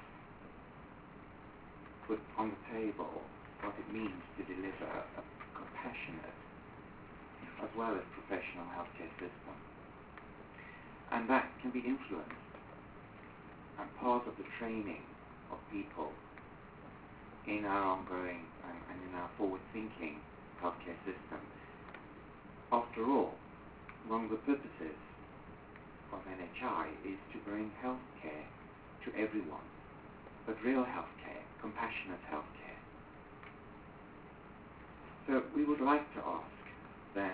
put on the table what it means to deliver a compassionate as well as professional healthcare system. And that can be influenced and part of the training of people in our ongoing and, and in our forward-thinking healthcare system. After all, one of the purposes of N H I is to bring healthcare to everyone, but real healthcare, compassionate healthcare. So we would like to ask that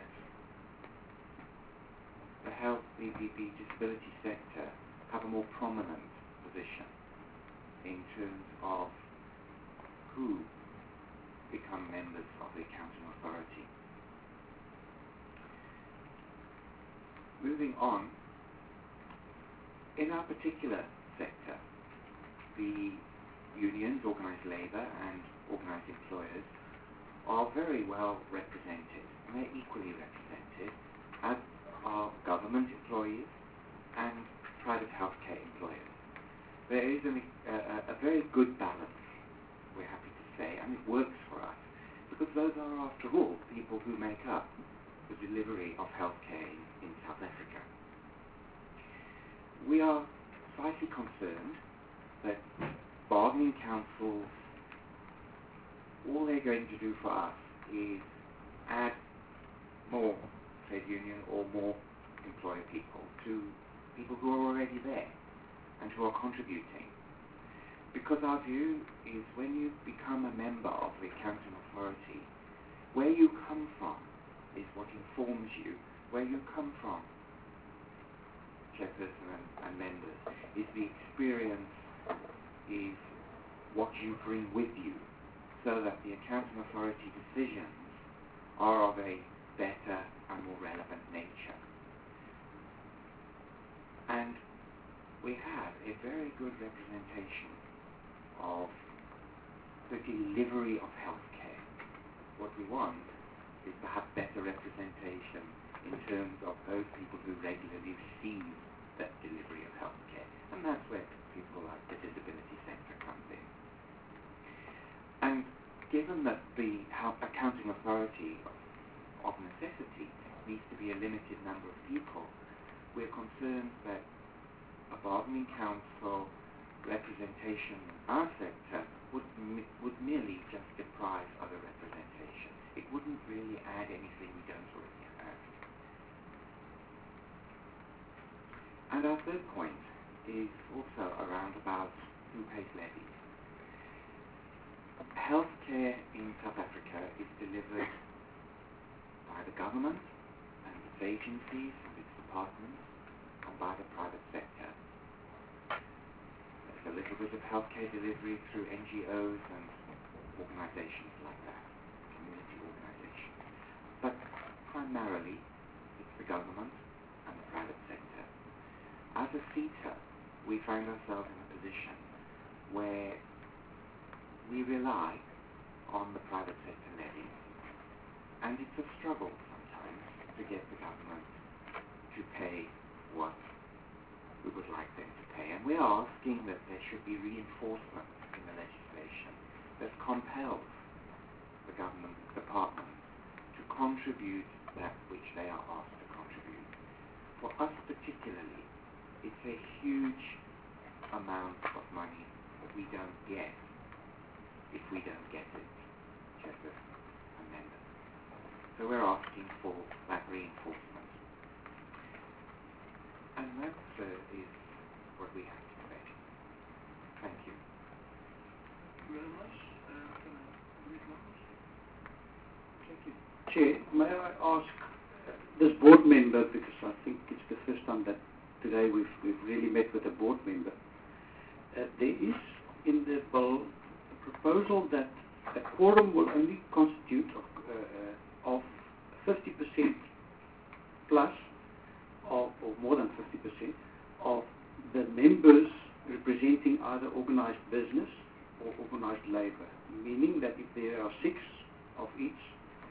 the health, the, the, the disability sector have a more prominent position in terms of who become members of the Accounting Authority. Moving on, in our particular sector, the unions, organised labour and organised employers are very well represented, and they're equally represented, as are government employees and private healthcare employers. There is an, a, a very good balance, we're happy to say, and it works for us, because those are, after all, people who make up the delivery of healthcare in, in South Africa. We are slightly concerned that bargaining councils, all they're going to do for us is add more trade union or more employer people to people who are already there and who are contributing. Because our view is when you become a member of the Accounting Authority, where you come from is what informs you. Where you come from, chairperson and, and members, is the experience, is what you bring with you, so that the Accounting Authority decisions are of a better and more relevant nature. And we have a very good representation of the delivery of healthcare. What we want is to have better representation in terms of those people who regularly receive that delivery of healthcare. And that's where people like the disability sector comes in. And given that the Accounting Authority of necessity needs to be a limited number of people, we're concerned that a bargaining council representation in our sector would, m- would merely just deprive other representation. It wouldn't really add anything we don't already have. And our third point is also around about who pays levies. Healthcare in South Africa is delivered by the government and its agencies and its departments and by the private sector. There's a little bit of healthcare delivery through N G Os and organizations like that, community organizations. But primarily, it's the government and the private sector. As a SETA, we find ourselves in a position where we rely on the private sector levies, and it's a struggle sometimes to get the government to pay what we would like them to pay. And we're asking that there should be reinforcement in the legislation that compels the government department to contribute that which they are asked to contribute. For us particularly, it's a huge amount of money that we don't get if we don't get it, chairperson and members. So we're asking for that reinforcement. And that uh, is what we have to say. Thank you. Thank you very much. Uh, can I read numbers? Thank you. Chair, may I ask uh, this board member, because I think it's the first time that today we've, we've really met with a board member. Uh, there is in the bill a proposal that a quorum will only constitute of, uh, of fifty percent plus, of, or more than fifty percent, of the members representing either organized business or organized labor, meaning that if there are six of each,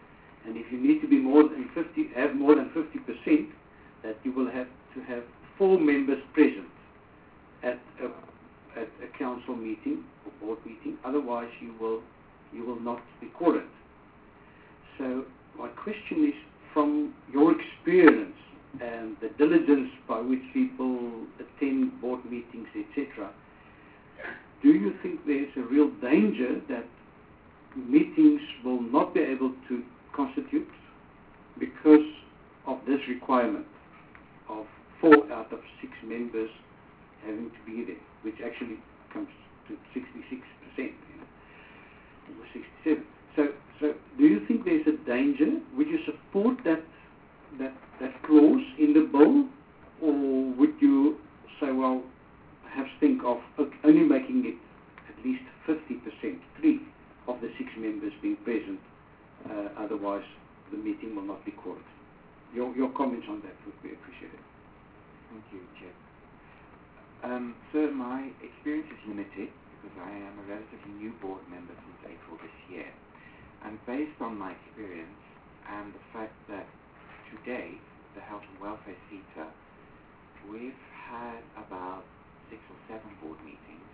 And if you need to be more than fifty, have more than fifty percent, that you will have to have four members present at a, at a council meeting or board meeting. Otherwise, you will you will not be quorate. So my question is, from your experience and the diligence by which people attend board meetings, et cetera, do you think there's a real danger that meetings will not be able to constitute because of this requirement of four out of six members having to be there, which actually comes to sixty-six percent, you know, or sixty-seven. So, so do you think there's a danger? Would you support that that that clause in the bill, or would you say, well, perhaps think of only making it at least fifty percent, three of the six members being present, uh, otherwise the meeting will not be quorate? Your, your comments on that would be appreciated. Thank you, Chair. Um, sir, my experience is limited because I am a relatively new board member since April this year. And based on my experience and the fact that today, the Health and Welfare SETA, we've had about six or seven board meetings.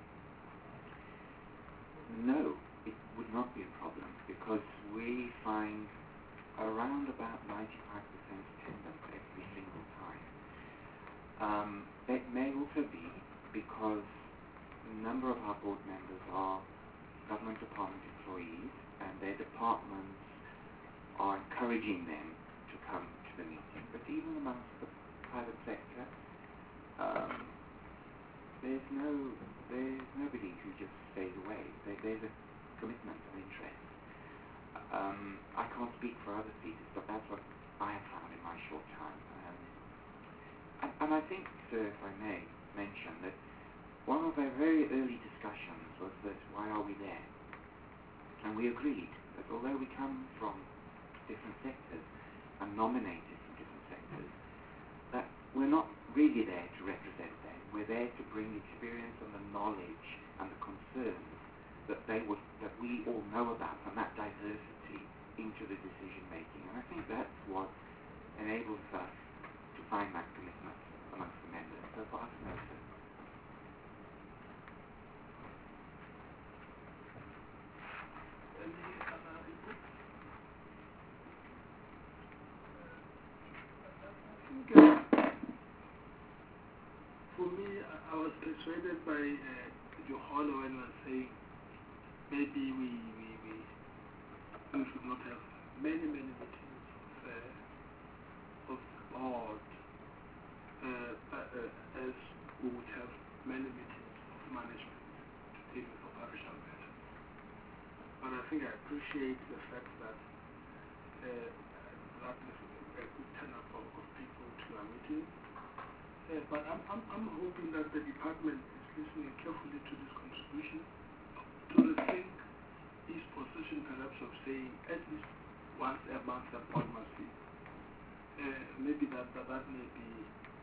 No, it would not be a problem because we find around about ninety-five percent attendance every single time. Um, that may also be because a number of our board members are government department employees and their departments are encouraging them to come to the meeting. But even amongst the private sector, um, there's no, there's nobody who just stays away. There, there's a commitment and interest. Um, I can't speak for other theatres, but that's what I have found in my short time. Um, and, and I think, sir, if I may mention that one of our very early discussions was that why are we there? And we agreed that although we come from different sectors and nominated from different sectors, that we're not really there to represent them. We're there to bring the experience and the knowledge and the concerns that they would, that we all know about, and that diversity into the decision making. And I think that's what enables us to find that commitment amongst the members. So for us, no, sir. For me, I, I was persuaded by uh, Joholo when he was saying maybe we, we, we, we should not have many, many meetings of, uh, of the board uh, uh, as we would have many meetings of management to deal with operational matters. But I think I appreciate the fact that uh, that is a good turnout of, of people to our meeting. Uh, but I'm, I'm, I'm hoping that the department is listening carefully to this contribution to rethink its position perhaps of saying at least once a month a board must be. Uh, maybe that, that that may be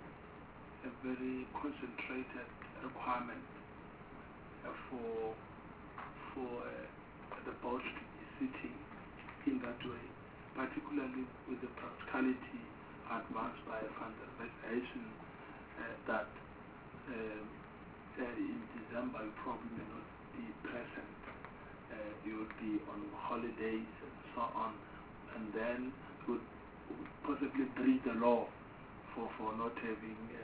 a very concentrated requirement uh, for, for uh, the board to be sitting in that way, particularly with the practicality advanced by Van der Westhuizen uh, that um, uh, in December you probably may not be present. Uh, you would be on holidays and so on, and then would, would possibly breach the law for, for not having uh,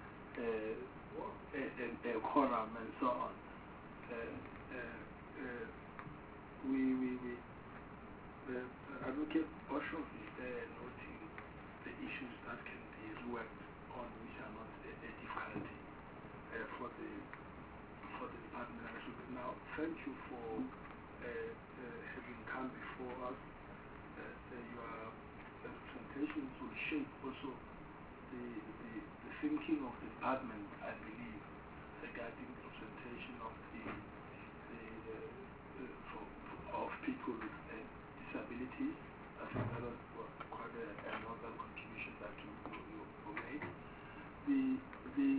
uh, a, a, a quorum and so on. Uh, uh, uh, we, we, we, the Advocate Boshoff is there noting the issues that can be worked on which are not a, a difficulty uh, for the for the department. Now, thank you for uh, uh, having come before us. Uh, uh, your representations will shape also the, the, the thinking of the department, I believe, regarding the representation of the, the uh, uh, for, for, of people with uh, disabilities. I think that was quite a, a novel contribution that you, you, you made. The, the,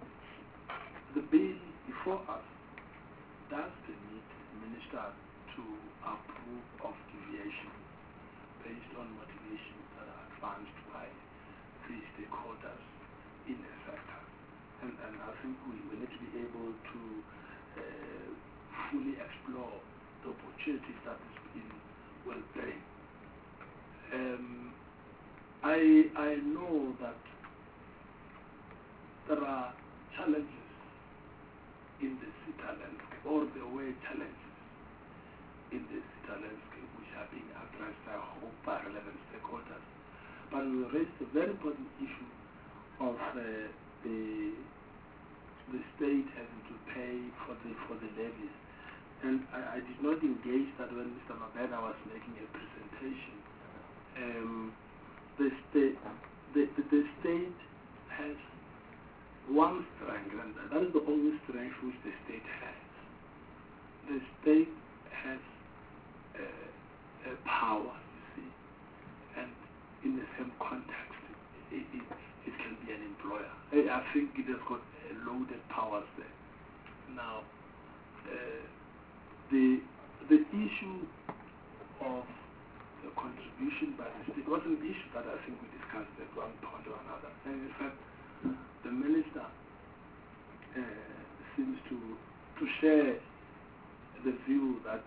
the bill before us does permit the minister to approve of deviation, based on motivations that are advanced by the stakeholders in a sector. And, and I think we, we need to be able to uh, fully explore the opportunities that this in will bring. Um, I, I know that there are challenges in the SETA landscape, or there were challenges in the SETA landscape which are being addressed, I hope, by relevant stakeholders. But we raised a very important issue of uh, the the state having to pay for the for the levies. And I, I did not engage that when Mister Mabena was making a presentation. Um, the, state, the, the, the state has one strength, and that is the only strength which the state has. The state has uh, a power, you see, and in the same context, it, it, it can be an employer. I, I think it has got loaded powers there. Now, uh, the the issue of the contribution by the state was an issue that I think we discussed at one point or another. And in fact, the minister uh, seems to to share the view that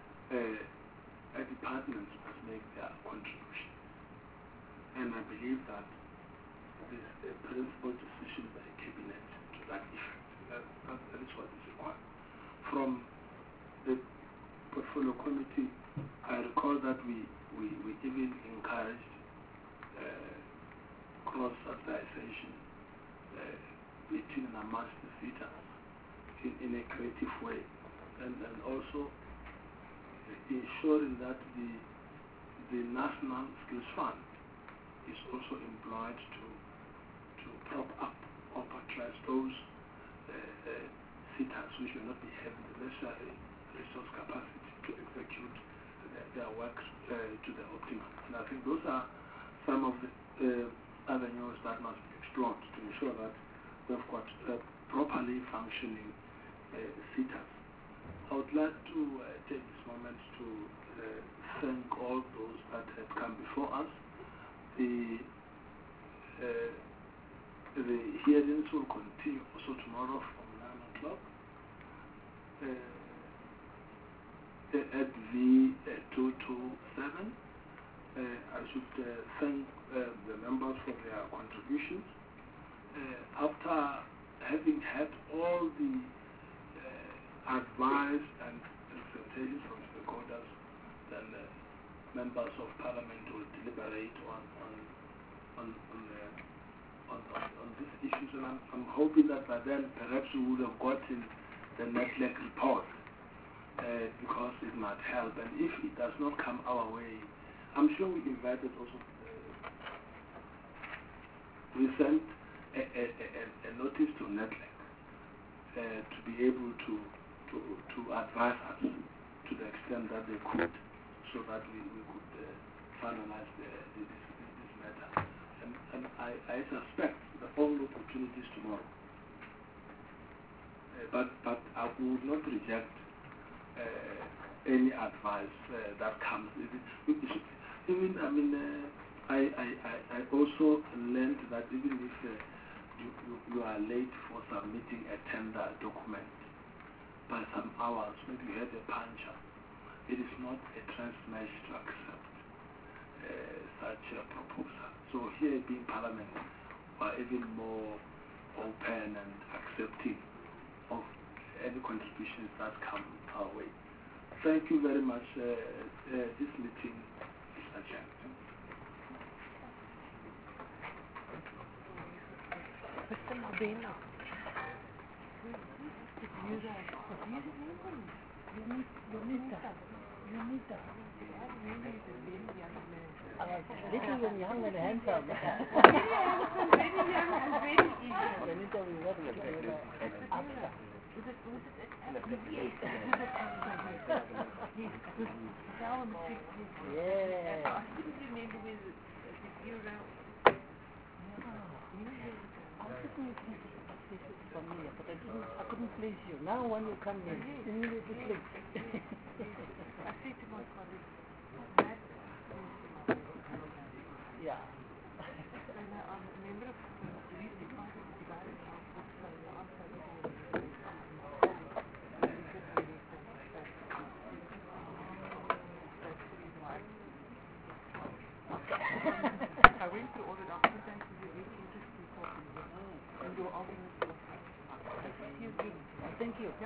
uh, a department must make their contribution. And I believe that this is a principal decision by the cabinet to that effect. That, that, that is what is required. From the portfolio committee, I recall that we, we, we even encouraged uh, cross-subsidization uh, between and amongst the SETAs in, in a creative way, and, and also ensuring that the, the National Skills Fund is also employed to, to prop up or buttress those uh, uh, SETAs which will not be having the necessary resource capacity to execute their, their work uh, to the optimum. And I think those are some of the uh, avenues that must be explored to ensure that we've got uh, properly functioning uh, SETAs. I would like to uh, take this moment to uh, thank all those that have come before us. The, uh, the hearings will continue also tomorrow from nine o'clock. Uh, at V two two seven. Uh, I should uh, thank uh, the members for their contributions. Uh, after having had all the uh, advice and representations from stakeholders, then uh, members of parliament will deliberate on on on on, uh, on, on, on these issues, and I'm, I'm hoping that by then perhaps we would have gotten the NETLEC report. Uh, because it might help, and if it does not come our way, I'm sure we invited also, uh, we sent a, a, a, a notice to NETLEC uh, to be able to, to, to advise us to the extent that they could, so that we, we could uh, finalize the, the, this, this matter. And, and I, I suspect the only opportunities tomorrow. Uh, but, but I would not reject Uh, any advice uh, that comes. Even, I mean, uh, I, I, I also learned that even if uh, you, you, you are late for submitting a tender document by some hours, maybe you had a puncher, it is not a transmesh to accept uh, such a proposal. So here being Parliament, we are even more open and accepting of any contributions that come our way. Thank you very much. Uh, uh, this meeting is adjourned. Mister Mabena, you guys, Unita, Unita, really is a very young man. Uh, little and young and handsome. Yeah, very young and very eager. Unita will not get after. Was it, was it, yes. Yes, now I'm thinking. Yeah. I couldn't remember whether you were around. I was looking at you from here, but I didn't, I couldn't place you. Now when you come in, immediately click. I said to my colleague, that is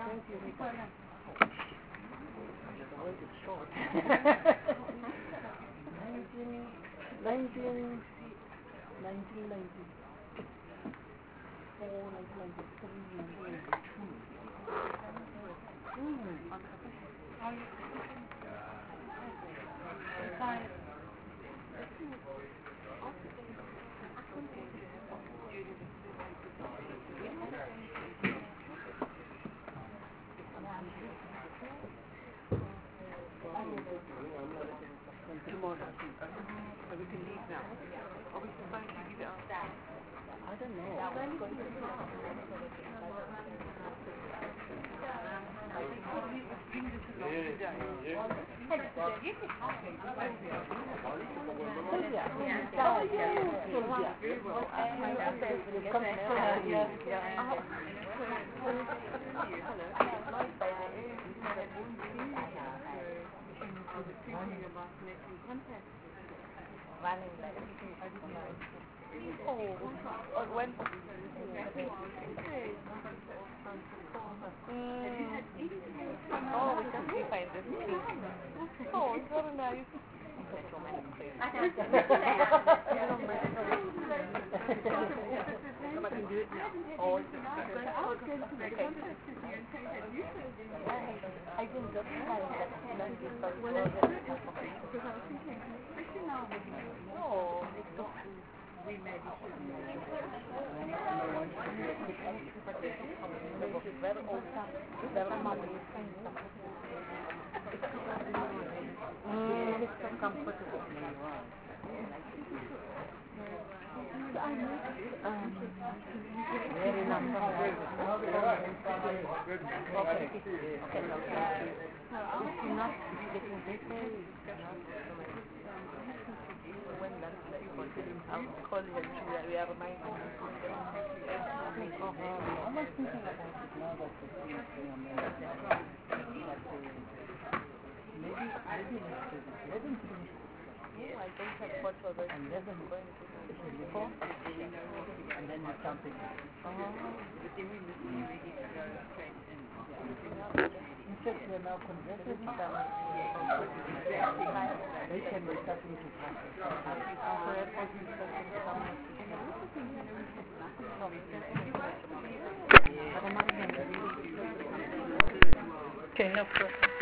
world is short. nineteen, nineteen, nineteen ninety-four, nineteen ninety-three, nineteen ninety-two. Mm. Tomorrow. So we can leave now. Or we can find leave it outside. I don't know. I think we would bring this along today. Sylvia. Sylvia. I was thinking about making contact. Oh, when? Oh, we can see find this too. Oh, it's very nice. There's so many places. I can do it now. Oh, it's I was going to make contact with you and say that you said I didn't just find that London was well, it's good because I was thinking, especially now with you. Oh, we made it very old stuff, very mummy. Mm, it's so comfortable. So I noticed, um, very long time. Okay, okay, okay. It's not getting better. When that's like, I'll call you and we are reminding you. I was thinking about it now that it's in America. Maybe, maybe let's do this. Let them finish this. Yeah, I don't have much of it. And let them go into before, and then you come in. Oh. But then we must be ready to go straight in. In fact, we are now conversing with them. They can be starting to practice. Okay, no problem.